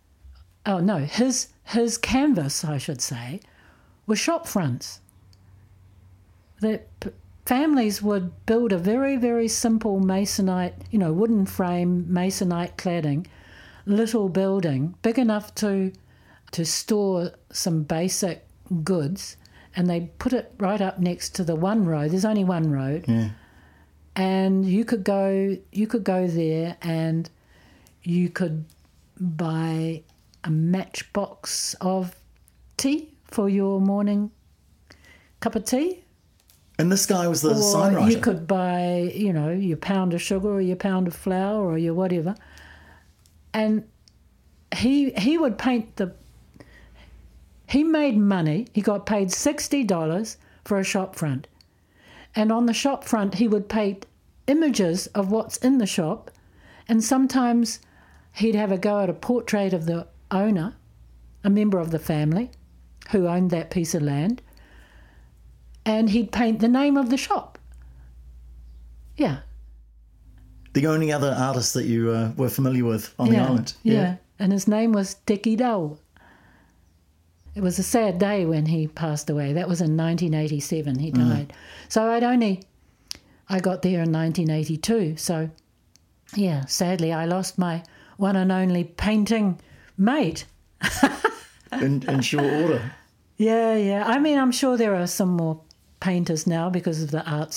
his canvas, I should say, were shop fronts. That families would build a very, very simple masonite, wooden frame, masonite cladding, little building, big enough to store some basic goods, and they put it right up next to the one road. There's only one road. Yeah. And you could go there and you could buy a matchbox of tea for your morning cup of tea. And this guy was the sign Or writer. you could buy, your pound of sugar or your pound of flour or your whatever. And he would paint he made money. He got paid $60 for a shop front. And on the shop front, he would paint images of what's in the shop. And sometimes he'd have a go at a portrait of the owner, a member of the family who owned that piece of land. And he'd paint the name of the shop. Yeah. The only other artist that you were familiar with on the island. Yeah. And his name was Teki Dau. It was a sad day when he passed away. That was in 1987. He died. So I got there in 1982. So, yeah, sadly I lost my one and only painting mate. In short order. Yeah. I mean, I'm sure there are some more painters now because of the art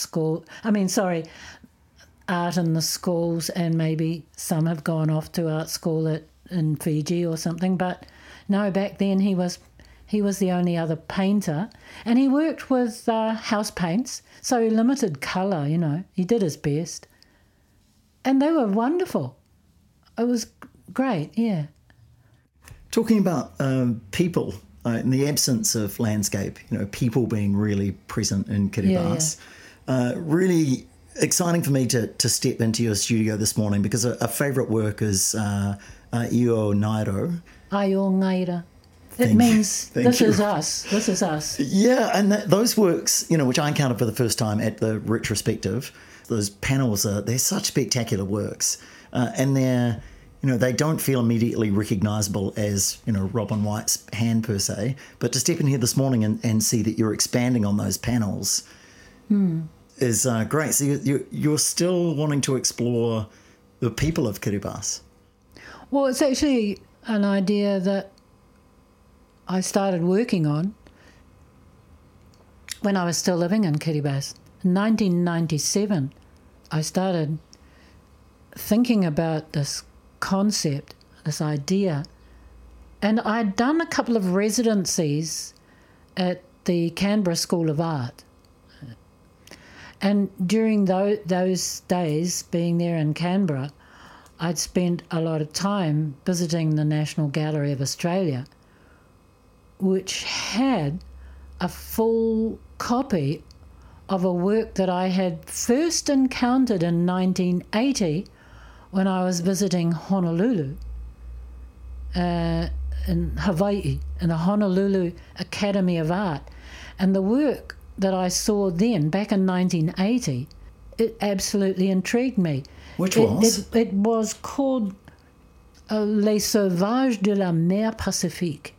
in the schools, and maybe some have gone off to art school in Fiji or something. But no, back then he was the only other painter, and he worked with house paints, so limited colour, He did his best. And they were wonderful. It was great, yeah. Talking about people, in the absence of landscape, people being really present in Kiribati, really exciting for me to step into your studio this morning, because a favourite work is Io Nairo, Ayo Ngaira. It Thank- means thank this you. is us. This is us. Yeah, and those works, which I encountered for the first time at the retrospective, those panels they're such spectacular works, and they don't feel immediately recognisable as Robin White's hand per se, but to step in here this morning and see that you're expanding on those panels is great. So you're still wanting to explore the people of Kiribati. Well, it's actually an idea that I started working on when I was still living in Kiribati. In 1997, I started thinking about this concept, this idea, and I'd done a couple of residencies at the Canberra School of Art. And during those days, being there in Canberra, I'd spent a lot of time visiting the National Gallery of Australia, which had a full copy of a work that I had first encountered in 1980 when I was visiting Honolulu in Hawaii, in the Honolulu Academy of Art. And the work that I saw then, back in 1980, it absolutely intrigued me. Which was? It was called Les Sauvages de la Mer Pacifique.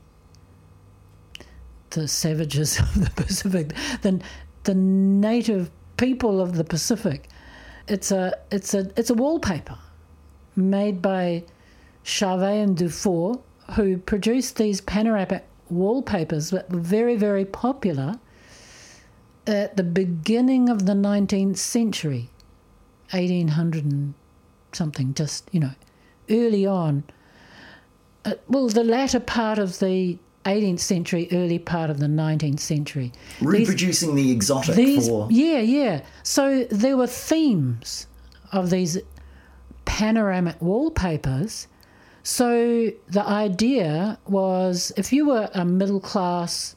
The savages of the Pacific, the native people of the Pacific. It's a wallpaper made by Charvet and Dufour, who produced these panoramic wallpapers that were very, very popular at the beginning of the 19th century, 1800 and something, just, early on. The latter part of the 18th century, early part of the 19th century. Reproducing the exotic for... Yeah. So there were themes of these panoramic wallpapers. So the idea was, if you were a middle class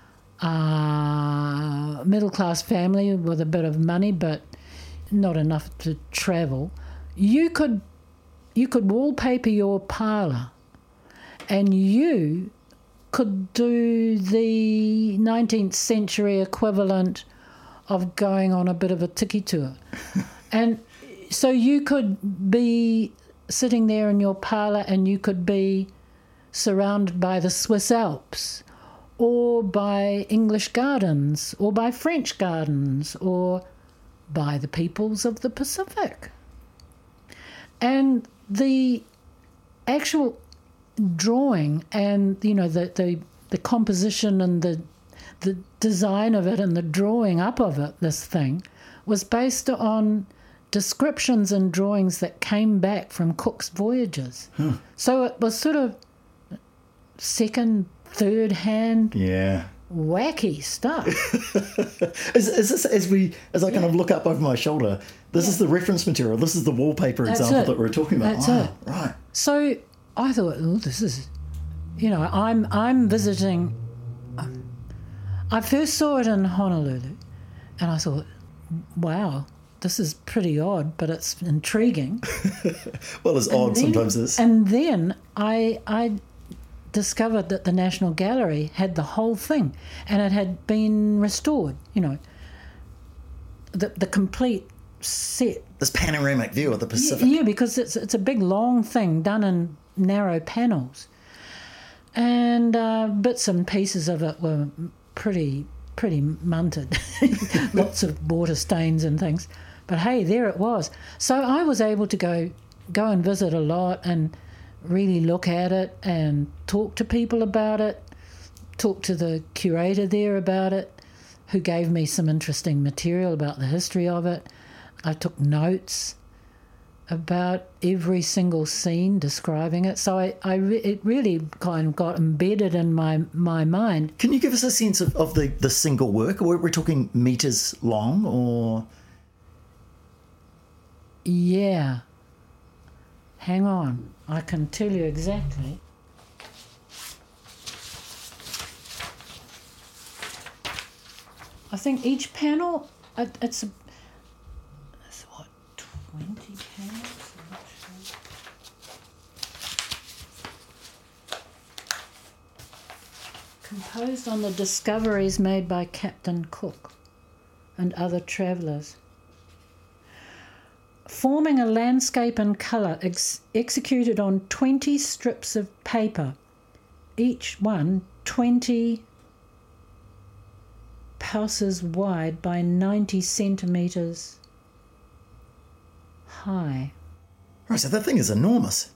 family with a bit of money but not enough to travel, you could wallpaper your parlour, and you could do the 19th century equivalent of going on a bit of a tiki tour. And so you could be sitting there in your parlour and you could be surrounded by the Swiss Alps, or by English gardens, or by French gardens, or by the peoples of the Pacific. And the actual drawing and the composition and the design of it and the drawing up of it, this thing, was based on descriptions and drawings that came back from Cook's voyages. So it was sort of second, third hand, wacky stuff. Is this, as I kind of look up over my shoulder, this is the reference material, this is the wallpaper example that we're talking about. That's it. Right. So I thought, this is, I'm visiting. I first saw it in Honolulu, and I thought, wow, this is pretty odd, but it's intriguing. Well, it's odd sometimes is. And then I discovered that the National Gallery had the whole thing, and it had been restored. The complete set. This panoramic view of the Pacific. Yeah, because it's a big long thing done in narrow panels, and bits and pieces of it were pretty munted, lots of water stains and things. But hey, there it was. So I was able to go and visit a lot and really look at it and talk to people about it, talk to the curator there about it, who gave me some interesting material about the history of it. I took notes about every single scene, describing it. So it really kind of got embedded in my mind. Can you give us a sense of the single work? We're talking metres long, or...? Yeah. Hang on. I can tell you exactly. I think each panel, it's what, 20 panels? I'm not sure. imposed on the discoveries made by Captain Cook and other travellers. Forming a landscape in colour executed on 20 strips of paper, each one 20 paces wide by 90 centimetres high. Right, so that thing is enormous.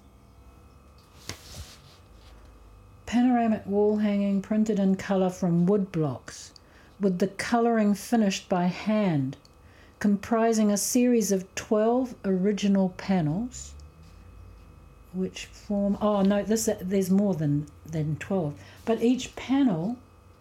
Panoramic wall hanging printed in colour from wood blocks, with the colouring finished by hand, comprising a series of 12 original panels, which form... Oh, no, there's more than 12. But each panel,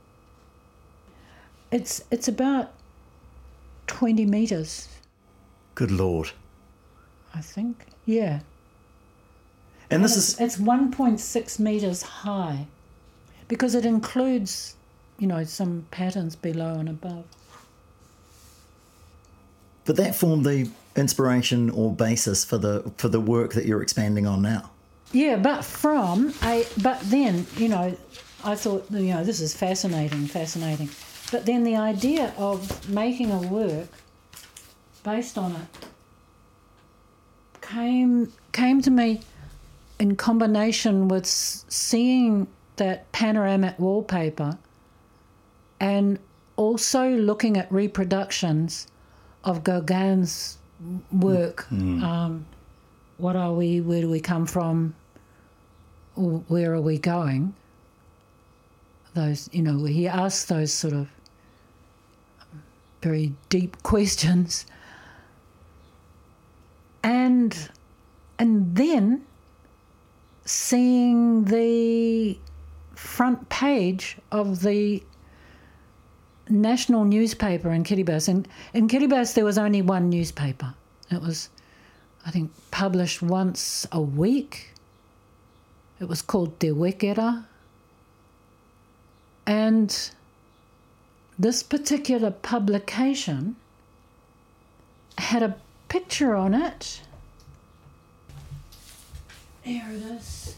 it's about 20 metres. Good Lord. I think, yeah. And this is... It's 1.6 metres high, because it includes, some patterns below and above. But that formed the inspiration or basis for the work that you're expanding on now. Yeah, but then, I thought, this is fascinating. But then the idea of making a work based on it came to me in combination with seeing that panoramic wallpaper and also looking at reproductions of Gauguin's work. What are we? Where do we come from? Where are we going? Those, he asks those sort of very deep questions. And then seeing the front page of the national newspaper in Kiribati. And in Kiribati there was only one newspaper. It was, I think, published once a week. It was called Te Wekera. And this particular publication had a picture on it. Here it is.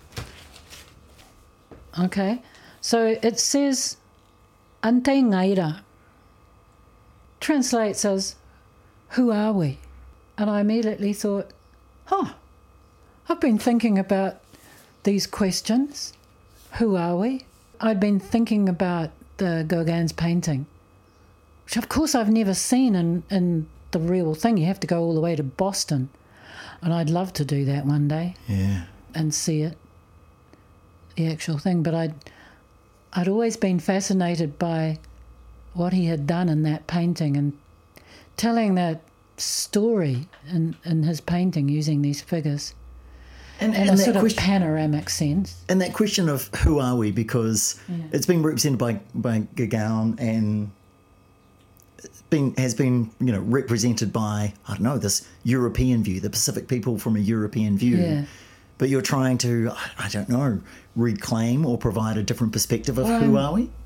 Okay, so it says Ante Ngaira, translates as, who are we? And I immediately thought, I've been thinking about these questions. Who are we? I'd been thinking about the Gauguin's painting, which of course I've never seen in the real thing. You have to go all the way to Boston, and I'd love to do that one day. Yeah. And see it, the actual thing. But I'd always been fascinated by what he had done in that painting and telling that story in his painting using these figures in a sort of panoramic sense. And that question of who are we, because it's been represented by Gauguin and has been represented by, I don't know, this European view, the Pacific people from a European view. Yeah. But you're trying to, I don't know, reclaim or provide a different perspective of who are we?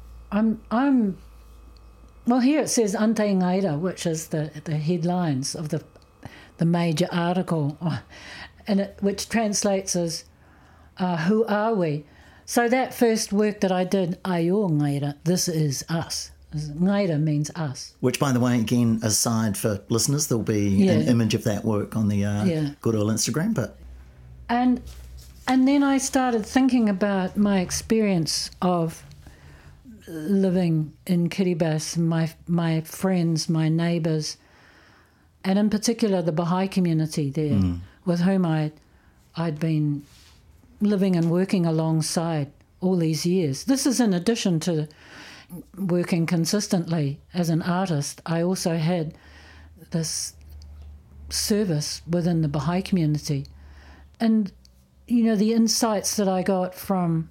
Well, here it says Ante Ngaira, which is the headlines of the major article, and which translates as who are we? So that first work that I did, Ayo Ngaira, this is us. Ngaira means us. Which, by the way, again, aside for listeners, there'll be an image of that work on the Good Oil Instagram. But And then I started thinking about my experience of living in Kiribati, my friends, my neighbours, and in particular the Baha'i community there, with whom I'd been living and working alongside all these years. This is in addition to working consistently as an artist. I also had this service within the Baha'i community. And, the insights that I got from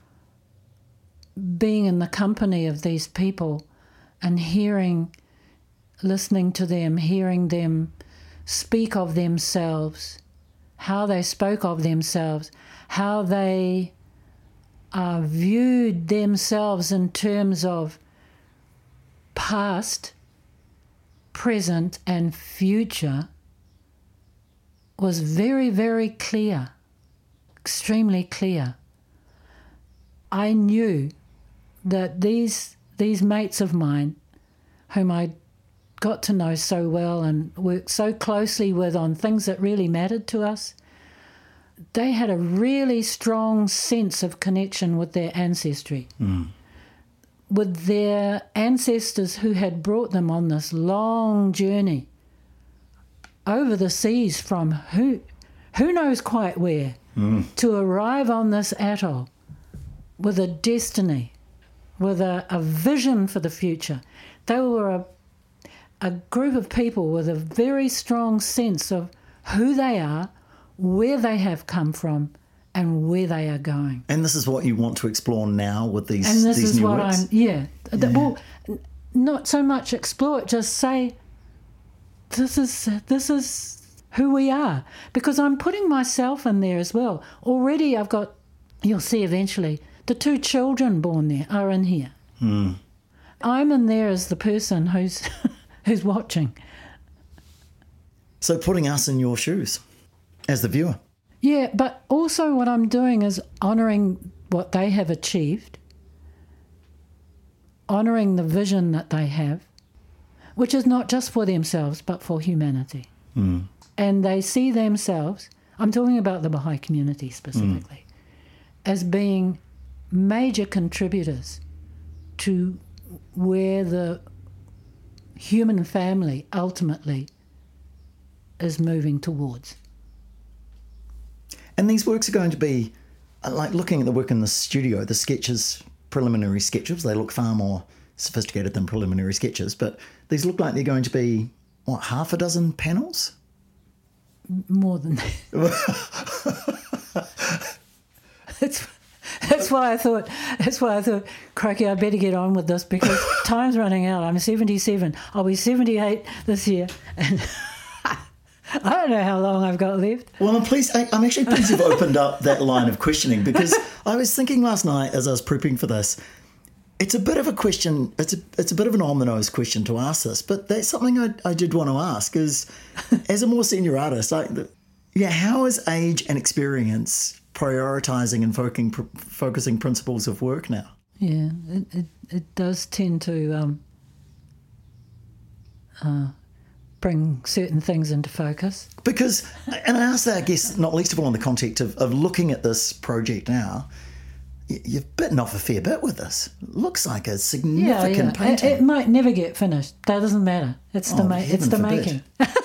being in the company of these people and listening to them, hearing them speak of themselves, how they spoke of themselves, how they viewed themselves in terms of past, present and future, was very, very clear, extremely clear. I knew that these mates of mine, whom I got to know so well and worked so closely with on things that really mattered to us, they had a really strong sense of connection with their ancestry, with their ancestors who had brought them on this long journey over the seas from who knows quite where, to arrive on this atoll with a destiny, with a vision for the future. They were a group of people with a very strong sense of who they are, where they have come from, and where they are going. And this is what you want to explore now with these And this these is new what works? Well, not so much explore it, just say, this is who we are. Because I'm putting myself in there as well. Already I've got, you'll see eventually, the 2 children born there are in here. I'm in there as the person who's who's watching. So putting us in your shoes as the viewer. Yeah, but also what I'm doing is honouring what they have achieved, honouring the vision that they have, which is not just for themselves but for humanity. And they see themselves, I'm talking about the Baha'i community specifically, as being major contributors to where the human family ultimately is moving towards. And these works are going to be, like looking at the work in the studio, the sketches, preliminary sketches, they look far more sophisticated than preliminary sketches, but these look like they're going to be, what, half a dozen panels? More than that. That's why I thought, crikey, I'd better get on with this because time's running out. I'm 77. I'll be 78 this year. And I don't know how long I've got left. Well, I'm actually pleased you've opened up that line of questioning, because I was thinking last night as I was prepping for this, it's a bit of a question, it's a bit of an on-the-nose question to ask this, but that's something I did want to ask is, as a more senior artist, how is age and experience prioritising and focusing principles of work now? Yeah, it does tend to bring certain things into focus. Because, and I ask that, I guess, not least of all in the context of looking at this project now, you've bitten off a fair bit with this. It looks like a significant painting. It might never get finished. That doesn't matter. It's the forbid. making.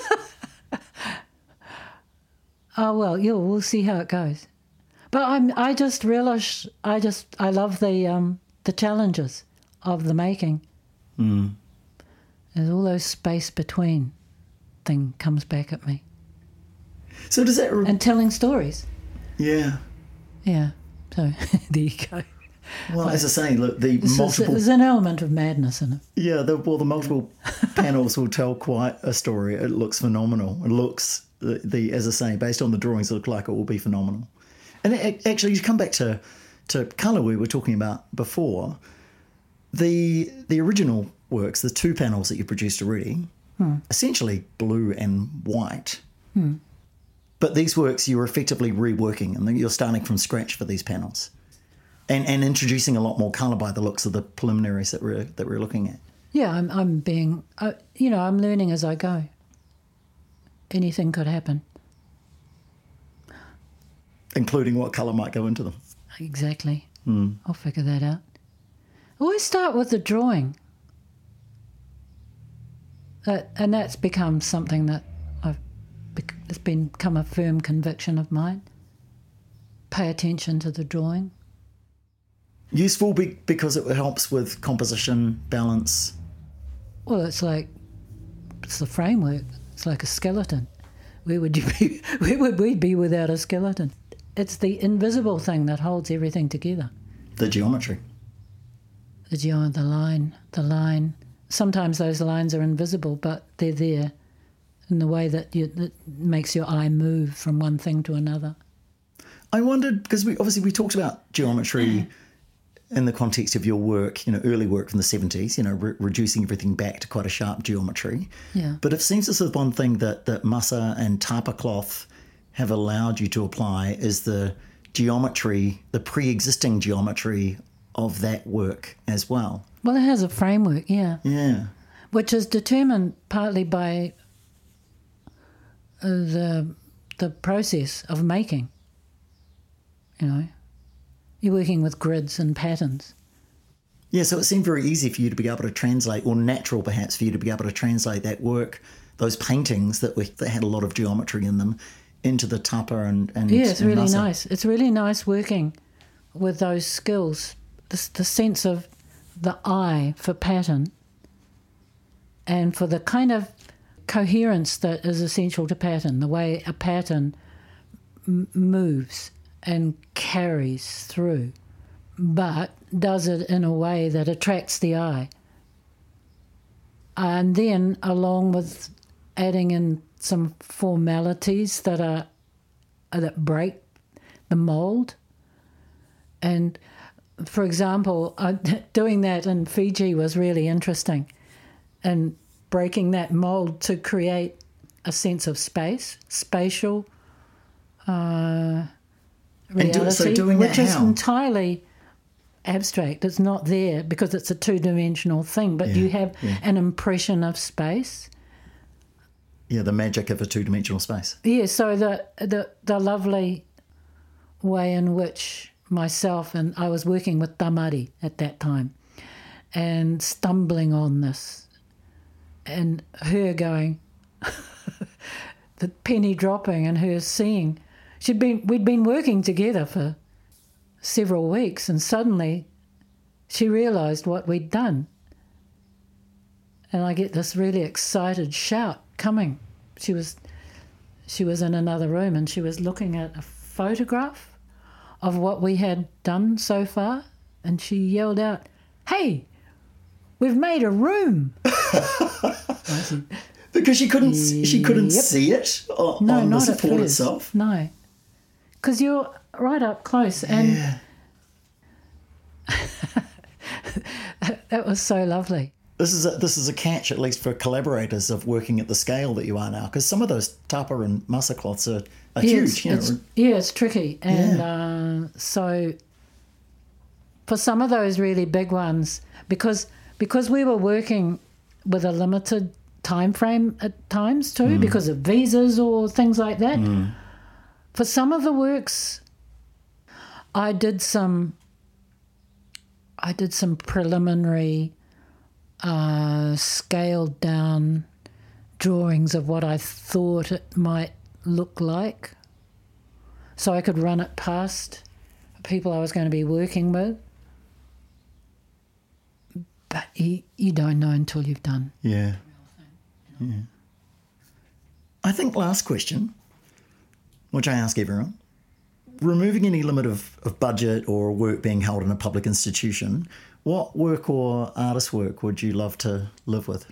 Oh well, we'll see how it goes. But I just relish. I love the challenges of the making. There's all those space between thing comes back at me. So does that... and telling stories. Yeah. Yeah. So there you go. Well, as I say, look, there's an element of madness in it. Yeah, the multiple panels will tell quite a story. It looks phenomenal. It looks, as I say, based on the drawings, it look like it will be phenomenal. And actually, you come back to colour we were talking about before. The original works, the 2 panels that you produced already, essentially blue and white. But these works you're effectively reworking, and you're starting from scratch for these panels, and introducing a lot more colour by the looks of the preliminaries that we're looking at. Yeah, I'm being, I'm learning as I go. Anything could happen, including what colour might go into them. Exactly. I'll figure that out. Always start with the drawing, and that's become something that it's become a firm conviction of mine. Pay attention to the drawing. Useful because it helps with composition, balance. Well, it's the framework. It's like a skeleton. Where would we be without a skeleton? It's the invisible thing that holds everything together. The geometry. The line. Sometimes those lines are invisible, but they're there in the way that makes your eye move from one thing to another. I wondered, because we talked about geometry in the context of your work, early work from the 70s, reducing everything back to quite a sharp geometry. Yeah. But it seems this is one thing that Masa and Tapa cloth have allowed you to apply is the geometry, the pre-existing geometry of that work as well. Well, it has a framework, yeah, Yeah. which is determined partly by the process of making. You know, you're working with grids and patterns. Yeah, so it seemed very easy for you to be able to translate, or natural perhaps for you to be able to translate that work, those paintings that had a lot of geometry in them, into the tapa and Yeah, it's really masa. nice. It's really nice working with those skills, the sense of the eye for pattern and for the kind of coherence that is essential to pattern, the way a pattern moves and carries through, but does it in a way that attracts the eye. And then along with adding in some formalities that break the mould. And for example, doing that in Fiji was really interesting, and breaking that mould to create a sense of space, spatial reality, so doing which that is how? entirely abstract. It's not there because it's a two-dimensional thing, but you have an impression of space. Yeah, the magic of a two-dimensional space. Yeah, so the lovely way in which myself, and I was working with Tamari at that time, and stumbling on this, and her going, the penny dropping, and her seeing. We'd been working together for several weeks, and suddenly she realised what we'd done. And I get this really excited shout coming. She was in another room, and she was looking at a photograph of what we had done so far, and she yelled out, "Hey, we've made a room!" I said, Because she couldn't Yep. see it on no, the not at support first. itself. No, because you're right up close, and Yeah. that was so lovely. This is a catch, at least for collaborators, of working at the scale that you are now, because some of those tapa and masa cloths are huge. It's tricky, and so for some of those really big ones, because we were working with a limited time frame at times too, because of visas or things like that. For some of the works, I did some preliminary scaled down drawings of what I thought it might look like, so I could run it past people I was going to be working with. But you don't know until you've done. Yeah. I think last question, which I ask everyone, removing any limit of budget or work being held in a public institution, what work or artist work would you love to live with?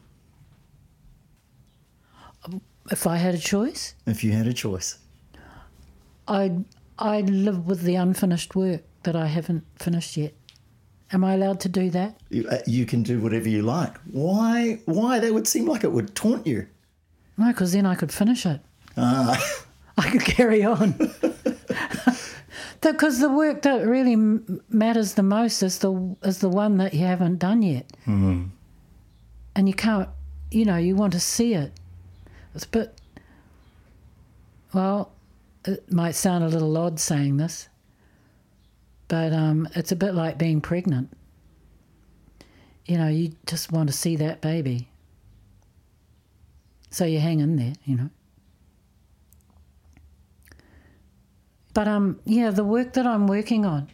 If I had a choice, If you had a choice. I'd live with the unfinished work that I haven't finished yet. Am I allowed to do that? You can do whatever you like. Why? That would seem like it would taunt you. No, because then I could finish it. Ah. I could carry on. Because the work that really matters the most is the one that you haven't done yet. And you can't, you want to see it. It's a bit, well, it might sound a little odd saying this, but it's a bit like being pregnant. You just want to see that baby. So you hang in there, But, the work that I'm working on,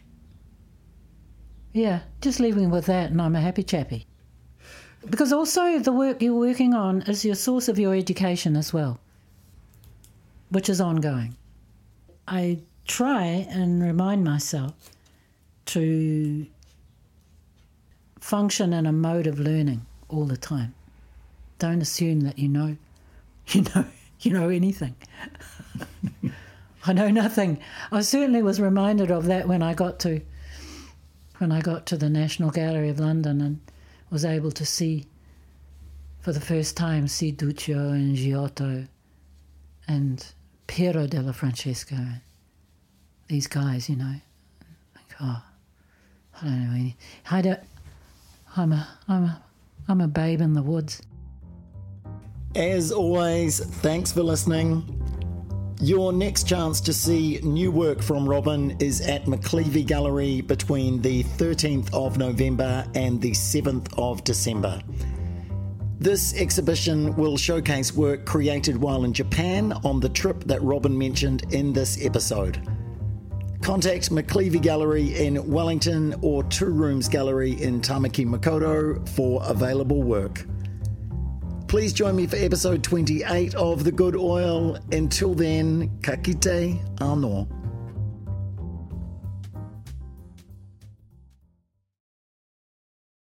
just leaving with that, and I'm a happy chappy. Because also the work you're working on is your source of your education as well, which is ongoing. I try and remind myself to function in a mode of learning all the time. Don't assume that you know anything. I know nothing. I certainly was reminded of that when I got to the National Gallery of London and was able to see for the first time Duccio and Giotto and Piero della Francesco, these guys, Like, I don't know any. I'm a babe in the woods. As always, thanks for listening. Your next chance to see new work from Robin is at McCleavey Gallery between the 13th of November and the 7th of December. This exhibition will showcase work created while in Japan on the trip that Robin mentioned in this episode. Contact McCleavey Gallery in Wellington or Two Rooms Gallery in Tamaki Makaurau for available work. Please join me for episode 28 of The Good Oil. Until then, ka kite anō.